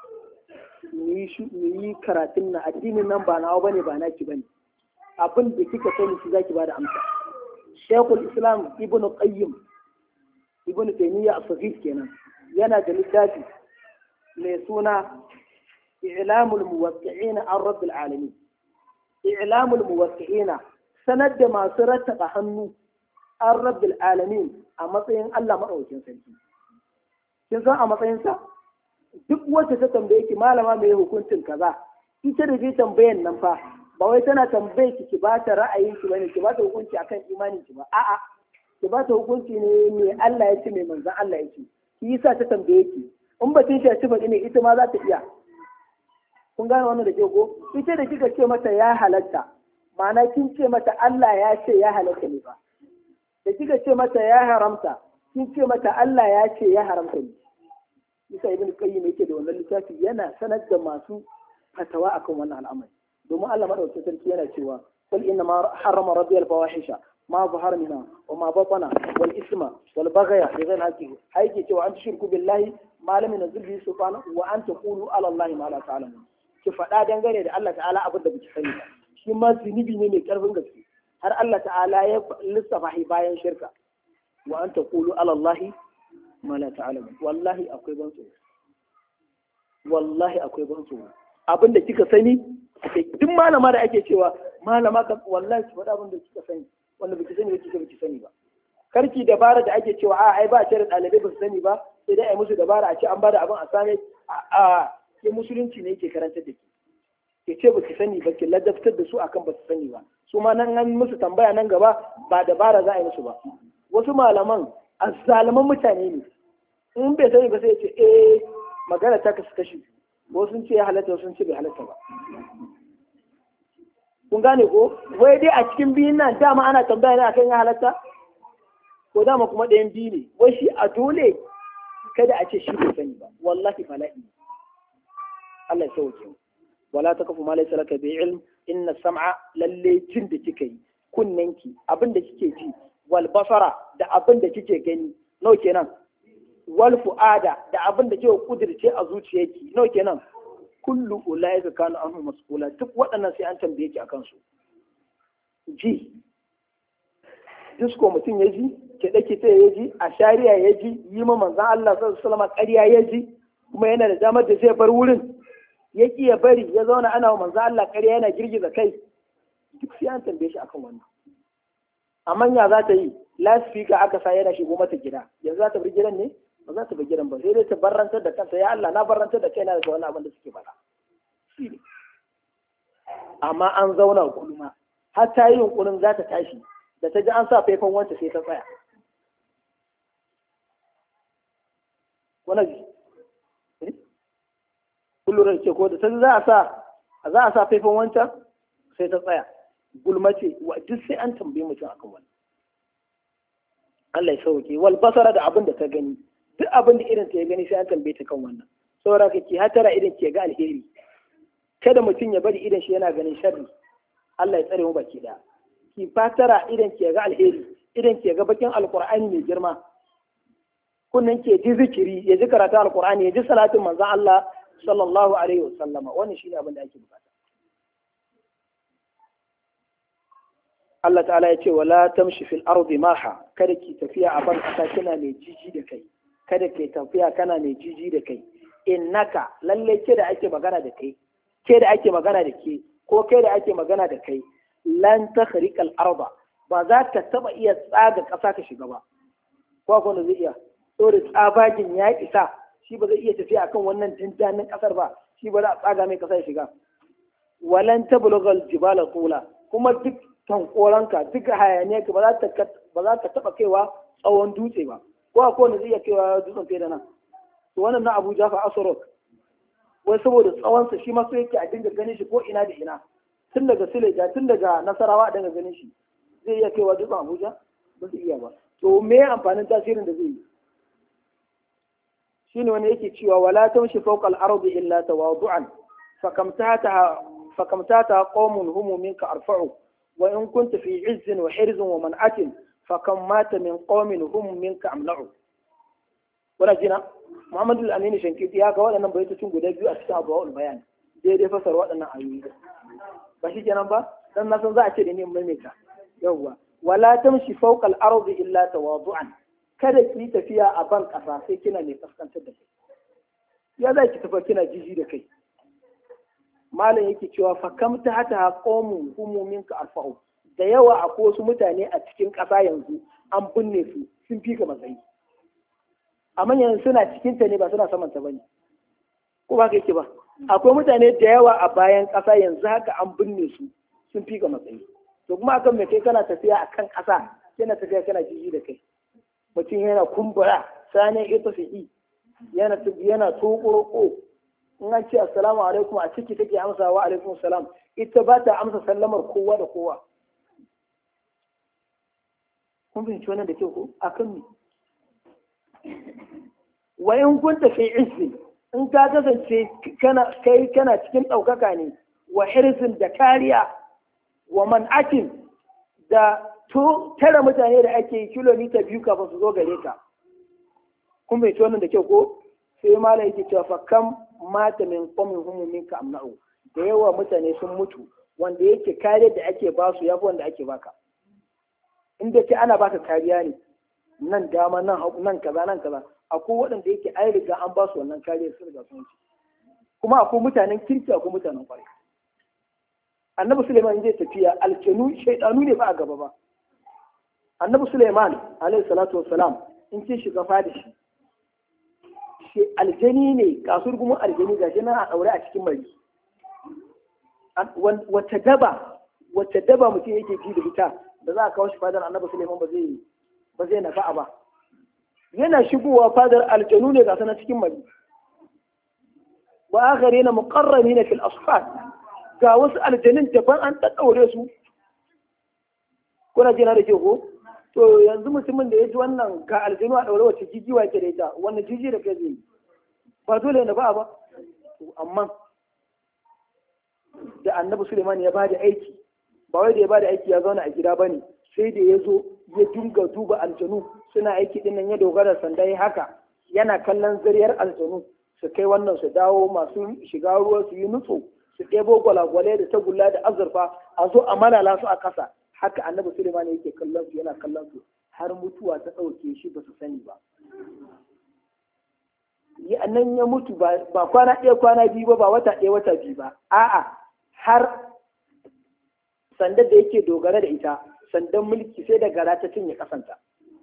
mu yi karatun na addinin nan ba nawa bane ba naki bane abin da kika sani shi zaki bada amsa Sheikhul Islam Ibn Qayyim Ibn Taymiyyah as-Saghir kenan yana da littafi mai suna I'lamul Muwaqqi'ina an Rabbil Alamin I'lamul Muwaqqi'ina sanar da masu rattaba hannu an Rabbil Alamin a matsayin Allah madaukakin sarki kin san a matsayin sa duk wacce ta tambaye ki malama mai hukuncin kaza ita da ji tambayan nan fa ba wai tana tambaye ki ba ta ra'ayin ki bane ki ba ta hukunci akan imanin ki ba a'a ki ba ta hukunci ne mai Allah ya ce mai manzon Allah ya ce ki yasa ta tambaye ki in batun shi ci faɗi ne ita ma za ta iya kun gane wannan da ke ko ita da kika ce mata ya halatta ma'ana kin ce mata Allah ya ce ya halatta ne ba da kika ce mata ya haramta kin ce mata Allah ya ce ya haramta ne Isa ibn Qayyim yake da wannan littafi yana sanar da masu fatawa akan wannan al'amari domin Allah madaukakin sarki yana cewa qul inna ma harrama rabbi al-fawahisha ma zahara minha wa ma batana wal isma wal baghya bi ghayri haqqi haike cewa an tushriku billahi ma lam yunzil bihi subhanahu wa an taqulu ala allahi ma la ta'lamun ki faɗa dangane da Allah ta'ala abin da biki sani ba shi ma zunubi ne mai karfin gaske har Allah ta'ala ya lissafa bayan shirka wa an taqulu ala allahi ma la ta'lamun wallahi akwai ban tsoro wallahi akwai ban tsoro abin da kika sani duk malama da ake cewa malama ka wallahi ki faɗa abin da kika sani wanda biki sani ba biki sani ba karki dabara da ake cewa a ai ba a da ɗalibai ba su sani ba sai dai ai musu dabara a ce an bada abin a same a ke musulunci ne yake karantar da ke ce ba ki sani ba ki ladabtar da su akan ba su sani ba su ma nan an musu tambaya nan gaba ba dabara za a yi musu ba wasu malaman azzaliman mutane ne in bai sani ba sai ya ce magana ta kasu kashi wasu sun ce ya halatta wasu sun ce bai halatta ba kun gane ko wai dai a cikin biyun nan dama ana tambaya ne akan ya halatta ko dama kuma ɗayan biyu ne wai shi a dole kada a ce shi bai sani ba wallahi bala'i Allah ya sauke wala takafu ma laysa laka bi ilm inna sam'a lalle jin da kika yi kunnenki abin da kike ji wal basara da abin da kike gani nawa kenan wal fu'ada da abin da kike kudirce a zuciyarki nawa kenan kullu ulaika kanu anhu mas'ula duk waɗannan sai an tambaye ki akan su ji disko mutum ya ji kiɗe ya ji a shari'a ya ji yi ma manzan Allah sallallahu alaihi wasallam ƙarya ya ji kuma yana da damar da zai bar wurin ya ƙi ya bari ya zauna ana wa manzan Allah ƙarya yana girgiza kai duk sai an tambaye shi akan wannan amma ya za ta yi lasfika aka sa yana shigo mata gida yanzu za ta bar gidan ne ba za ta bar gidan ba sai dai ta barrantar da kanta ya Allah na barrantar da kaina daga wani abin da suke faɗa amma an zauna kulma har ta yi yunkurin za ta tashi da ta ji an sa faifan wanta sai ta tsaya wani kullum ce ko da ta za a sa faifan wanta sai ta tsaya gulma ce duk sai an tambaye mutum akan wani Allah ya sauke wal basara da abin da ta gani duk abin da irin ta ya gani sai an tambaye ta kan wannan saboda kake hatara irin ke ga alheri kada mutum ya bari idan shi yana ganin sharri Allah ya tsare mu baki daya ki fatara idan ke ga alheri idan ke ga bakin alqur'ani mai girma kunnan ke ji zikiri ya ji karatu alqur'ani ya ji salatin manzon Allah sallallahu alaihi wasallama wannan shine abin da ake bukata Allah ta'ala ya ce wala tamshi fil ardi maha kada ki tafiya a ban kasa kina mai jiji da kai kada ke tafiya kana mai jiji da kai innaka lalle ke da ake magana da kai ke da ake magana da ke ko kai da ake magana da kai lan takhriqa al arda ba za ka taba iya tsaga kasa ka shiga ba ko ko zai iya saboda tsabagin ya isa shi ba zai iya tafiya akan wannan dandanin kasar ba shi ba za a tsaga mai kasa ya shiga walan tablugha al-jibala tula kuma duk tankoranka duk hayaniyarka ba za ta taba kaiwa tsawon dutse ba ko a kowane zai iya kaiwa dutsen fiye da nan to wannan na Abuja fa Asarok wai saboda tsawonsa shi ma so yake a dinga ganin shi ko ina da ina tun daga Sileja tun daga Nasarawa a dinga ganin shi zai iya kaiwa dutsen Abuja ba zai iya ba to me amfanin tasirin da zai yi shine wani yake cewa wala tamshi fawqa al-ardi illa tawadu'an fakamtata qaumun hum minka arfa'u wa in kunta fi 'izzin wa hirzin wa man'atin fakam mata min qaumin hum minka amna'u wala jina Muhammad al-Amin Shankiti ya ga waɗannan baitocin guda biyu a cikin Adwaul Bayan daidai fasar waɗannan ayoyi ba shi kenan ba dan na san za a ce da ni maimaita yawwa wala tamshi fawqa al-ardi illa tawadu'an kada ki tafiya a ban kasa sai kina mai kaskantar da kai ya za ki tafi kina jiji da kai malam yake cewa fa kam ta hata qawmun humumin ka arfa'u da yawa akwai wasu mutane a cikin ƙasa yanzu an binne su sun fi ka matsayi amma yanzu suna cikin ta ne ba suna saman ta bane ko ba yake ba akwai mutane da yawa a bayan ƙasa yanzu haka an binne su sun fi ka matsayi to kuma akan me kai kana tafiya akan ƙasa kana tafiya kana jiji da kai mutum yana kumbura sani ita fi'i yana tokoro in an ce assalamu alaikum a ciki take amsa wa alaikum salam ita ba ta amsa sallamar kowa da kowa kun fahimci wannan da ke ko akan ne wa in kunta fi izzi in ka kasance kana cikin ɗaukaka ne wa hirzin da kariya wa man'atin da tara mutane da ake yi kilomita 2 kafin su zo gare ka kun bai wannan da kyau ko sai mala yake cewa fa kam mata min qawmin hum minka amna'u da yawa mutane sun mutu wanda yake kariya da ake ba su yafi wanda ake baka inda ke ana baka kariya ne nan dama nan kaza akwai waɗanda yake ai riga an ba su wannan kariya sun riga sun ci kuma akwai mutanen kirki akwai mutanen kwarai annabi Suleiman zai tafiya aljanu shaidanu ne ba a gaba ba annabi Suleiman alayhi salatu wassalam in ce shiga fada shi aljani ne kasur kuma aljani gashi nan a daure a cikin mari wacce daba mutum yake ji da ita da za a kawo shi fadar annabi Suleiman ba zai nafa'a ba yana shigowa fadar aljanu ne ga sana cikin mari wa akharina muqarranina fil asfat ga wasu aljanin daban an daddaure su kuna jina da ke ko to yanzu mutumin da ya ji wannan ga aljanu a daure wacce jijiwa yake da ita wannan jiji da kai zai ba dole na ba amma da annabi Suleiman ya bada aiki ba wai da ya bada aiki ya zauna a gida bane sai da ya zo ya dinga duba aljanu suna aiki din nan ya dogara sanda ya haka yana kallon zariyar aljanu su kai wannan su dawo masu shiga ruwa su yi nutso su ɗebo gwalagwale da tagulla da azurfa a zo a malala su a ƙasa haka annabi Suleiman yake kallon su yana kallon su har mutuwa ta ɗauke shi ba su sani ba nan ya mutu ba kwana ɗaya kwana biyu ba wata ɗaya wata biyu ba a'a har sandar da yake dogara da ita sandan mulki sai da gara ta cinye kasanta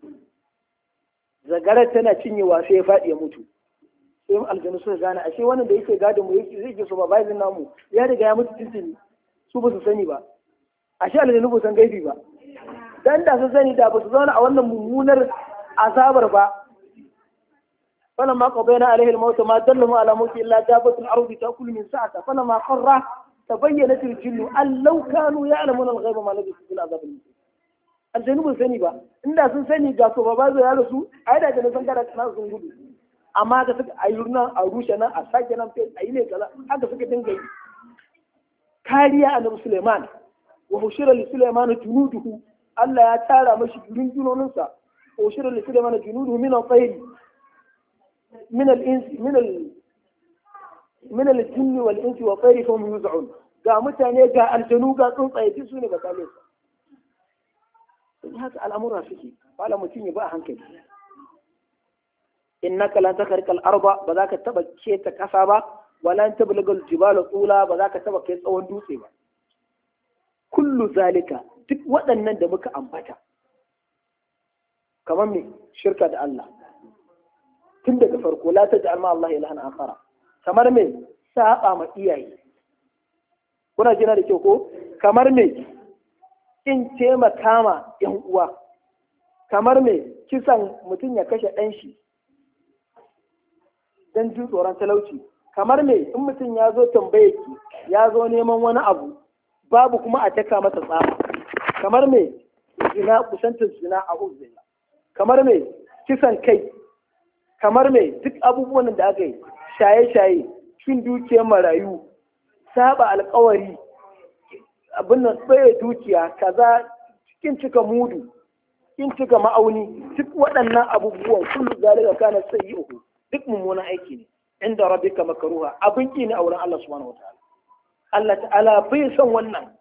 zagarar tana cinyewa sai ya faɗi ya mutu sai aljanu suka gane ashe wannan da yake gadin mu yake zai ke supervisor namu ya riga ya mutu tuntuni su ba su sani ba ashe aljanu ba san gaibi ba dan da su sani da ba su zauna a wannan mummunar azabar ba فلما قضينا عليه الموت ما دلهم على موت إلا دابة الأرض تأكل من ساعته فلما خر تبينت الجن أن لو كانوا يعلمون الغيب ما لبثوا في العذاب المهين الجنوب sani ba inda sun sani ga su ba ya rasu ai da ganin san kada kana sun gudu amma da suka ayyurna a rushe nan a sake nan sai ayi ne kaza haka suka dinga yi kariya annabi Suleiman wa hushira li Suleiman junuduhu Allah ya tara mashi rundunoninsa wa hushira li Suleiman junuduhu min al-tayr من الإنس من الجن والإنس والطير فهم يوزعون ga mutane ga aljanu ga tsuntsaye su ne bakale su haka al'amura suke wala mutum ya ba hankali innaka lan takhriqal arda ba za ka taba keta kasa ba wala an tablagal jibala tula ba za ka taba kai tsawon dutse ba kullu zalika duk waɗannan da muka ambata kamar me shirka da Allah tun daga farko la taj'al ma Allah ilahan akhara kamar me saba ma iyaye kuna jina da kyau ko kamar me in taimaka ma yan uwa, kamar me kisan mutum ya kashe ɗan shi don jin tsoron talauci, kamar me in mutum ya zo tambaye ki ya zo neman wani abu babu kuma a taka masa tsama, kamar me zina, kusantar zina a uzuri, kamar me kisan kai, kamar me duk abubuwan da aka yi, shaye-shaye, cin dukiyar marayu, saba alkawari, abin nan tsaye dukiya, kaza, kin cika mudu, kin cika ma'auni, duk waɗannan abubuwan kullu zalika kana sayyi'uhu, duk mummunan aiki ne inda rabbika makruha, abin ki ne a wurin Allah subhanahu wataala. Allah ta'ala bai son wannan.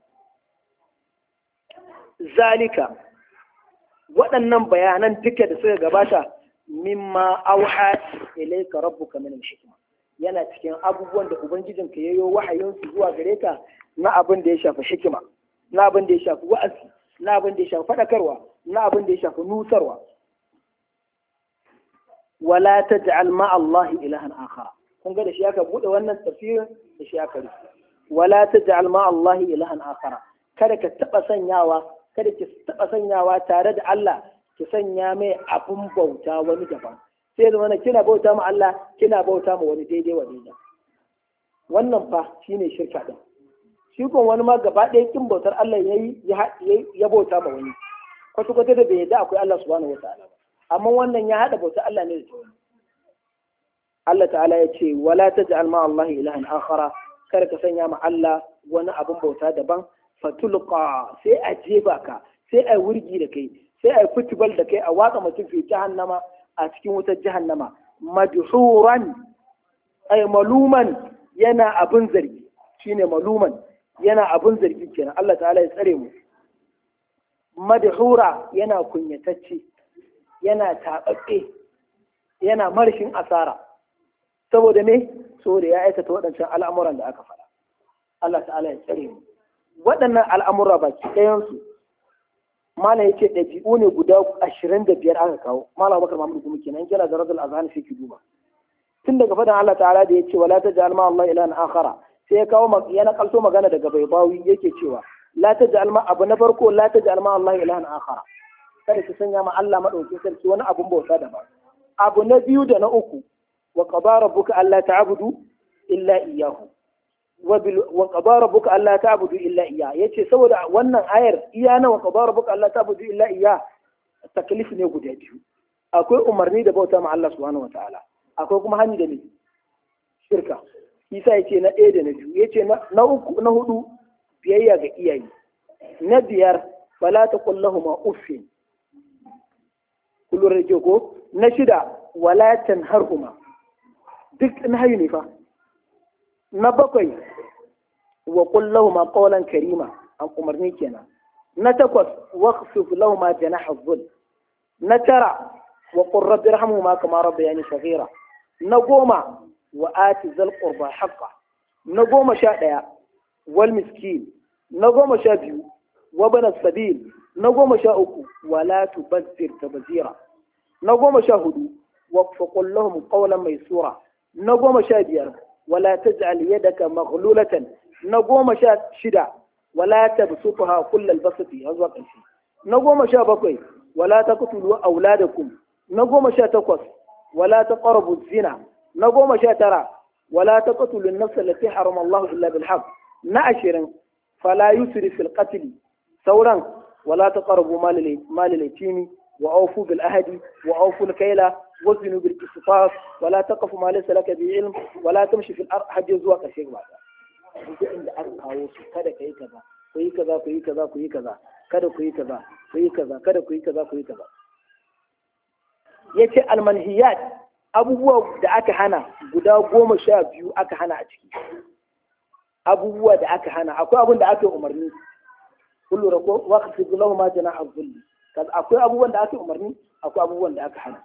Zalika waɗannan bayanan duka da suka gabata mimma auha ilayka rabbuka min al-hikma, yana cikin abubuwan da ubangijinka yayo wahayin su zuwa gare ka na abin da ya shafi hikima, na abin da ya shafi wa'azi, na abin da ya shafi fadakarwa, na abin da ya shafi nusarwa. wala taj'al ma'a Allah ilahan akhar, kun ga da shi aka bude wannan tafsirin, da shi aka rufe wala taj'al ma'a Allah ilahan akhar, kada ka taba sanyawa, kada ki taba sanyawa tare da Allah ki sanya mai abun bauta wani daban, sai da wani kina bauta ma Allah kina bauta ma wani daidai wa daidai. Wannan fa shine shirka din. Shi kon wani ma gaba ɗaya kin bautar Allah yayi ya bauta ma wani, kwata kwata da bai yadda akwai Allah subhanahu wataala ba, amma wannan ya hada bautar Allah ne da wani. Allah ta'ala ya ce wala taj'al ma Allah ilahan akhara, kada ka sanya ma Allah wani abun bauta daban, fatulqa sai a jefa ka, sai a wurgi da kai, sai a futbal da kai, a watsa mutum fi jahannama, a cikin wutar jahannama, madhuran ay maluman, yana abun zargi, shine maluman, yana abun zargi kenan. Allah ta'ala ya tsare mu. Madhura yana kunyatacce, yana taɓaɓɓe, yana marshin asara, saboda me? Saboda ya aikata waɗancan al'amuran da aka faɗa. Allah ta'ala ya tsare mu. Waɗannan al'amura baki ɗayansu malam ya ce ɗabi'u ne guda 25 aka kawo. Malam Bakar Muhammad kuma kenan kira da Radul Azhan sai ki duba. Tun daga faɗin Allah ta'ala da ya ce wala taj'al ma Allah ilahan akhara, sai ya kawo yana kalso magana daga Baibawi yake cewa la taj'al ma, abu na farko la taj'al ma Allah ilahan akhara, kada ki sanya ma Allah madaukakin sarki wani abun bauta daban. Abu na biyu da na uku, wa qadara rabbuka alla ta'budu illa iyyahu wa qadara rabbuka alla ta'budu illa iyyah, yace saboda wannan ayar iya na wa qadara rabbuka alla ta'budu illa iyyah taklif ne guda biyu, akwai umarni da bauta ma Allah subhanahu wataala, akwai kuma hani da ne shirka. Isa yace na ɗaya da na biyu, yace na uku na hudu biyayya ga iyaye, na biyar fala taqul lahumu uffin, kullu rake ko, na shida wala tanharhuma, duk nahayi ne fa. Na bakwai wa qul lahumu qawlan karima, an umarni kenan. Na takwas waqfid lahumu janaha dhul. Na tara wa qur rabbi irhamhuma kama rabbayani saghira. Na goma wa ati zal qurba haqqa. Na goma sha ɗaya wal miskin. Na goma sha biyu wa bana sabil. Na goma sha uku wala tubazzir tabzira. Na goma sha hudu wa qul lahum qawlan maysura. Na goma sha biyar wala taj'al yadaka maghlulatan. Na goma sha shida wala tabsutha kullal basati, har zuwa ƙarshe. Na goma sha bakwai wala taqtulu auladakum. Na goma sha takwas wala taqrabu zina. Na goma sha tara wala taqtulu an-nafs allati harama Allah illa bil haqq. Na 20 fala yusrif fil qatl. sauran wala taqrabu mal al-yatimi wa awfu bil ahdi wa awfu al-kayla wazinu bil qisas wala taqfu ma laysa laka bi ilm wala tamshi fil ard, hajji zuwa ƙarshe gaba ɗaya. Inda aka kawo su, kada ka yi kaza, ku yi kaza, ku yi kaza, ku yi kaza, kada ku yi kaza, ku yi kaza, kada ku yi kaza, ku yi kaza. Yace almanhiyat, abubuwa da aka hana guda 12 aka hana a ciki. Abubuwa da aka hana, akwai abin da aka yi umarni, kullu rako waqti lahu ma janaha dhulli, akwai abubuwan da aka yi umarni, akwai abubuwan da aka hana.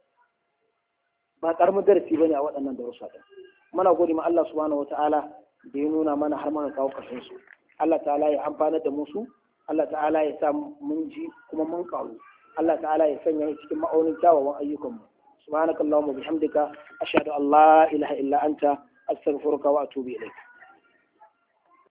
Ba karamin darasi bane a waɗannan darussa din. Muna gode ma Allah subhanahu wataala da ya nuna mana har muka kawo ƙarshen su. Allah ta'ala ya amfana da mu su, Allah ta'ala ya sa mun ji kuma mun karu, Allah ta'ala ya sanya cikin ma'aunin kyawawan ayyukan mu. Subhanakallahumma bihamdika ashhadu an la ilaha illa anta astaghfiruka wa atubu ilaik.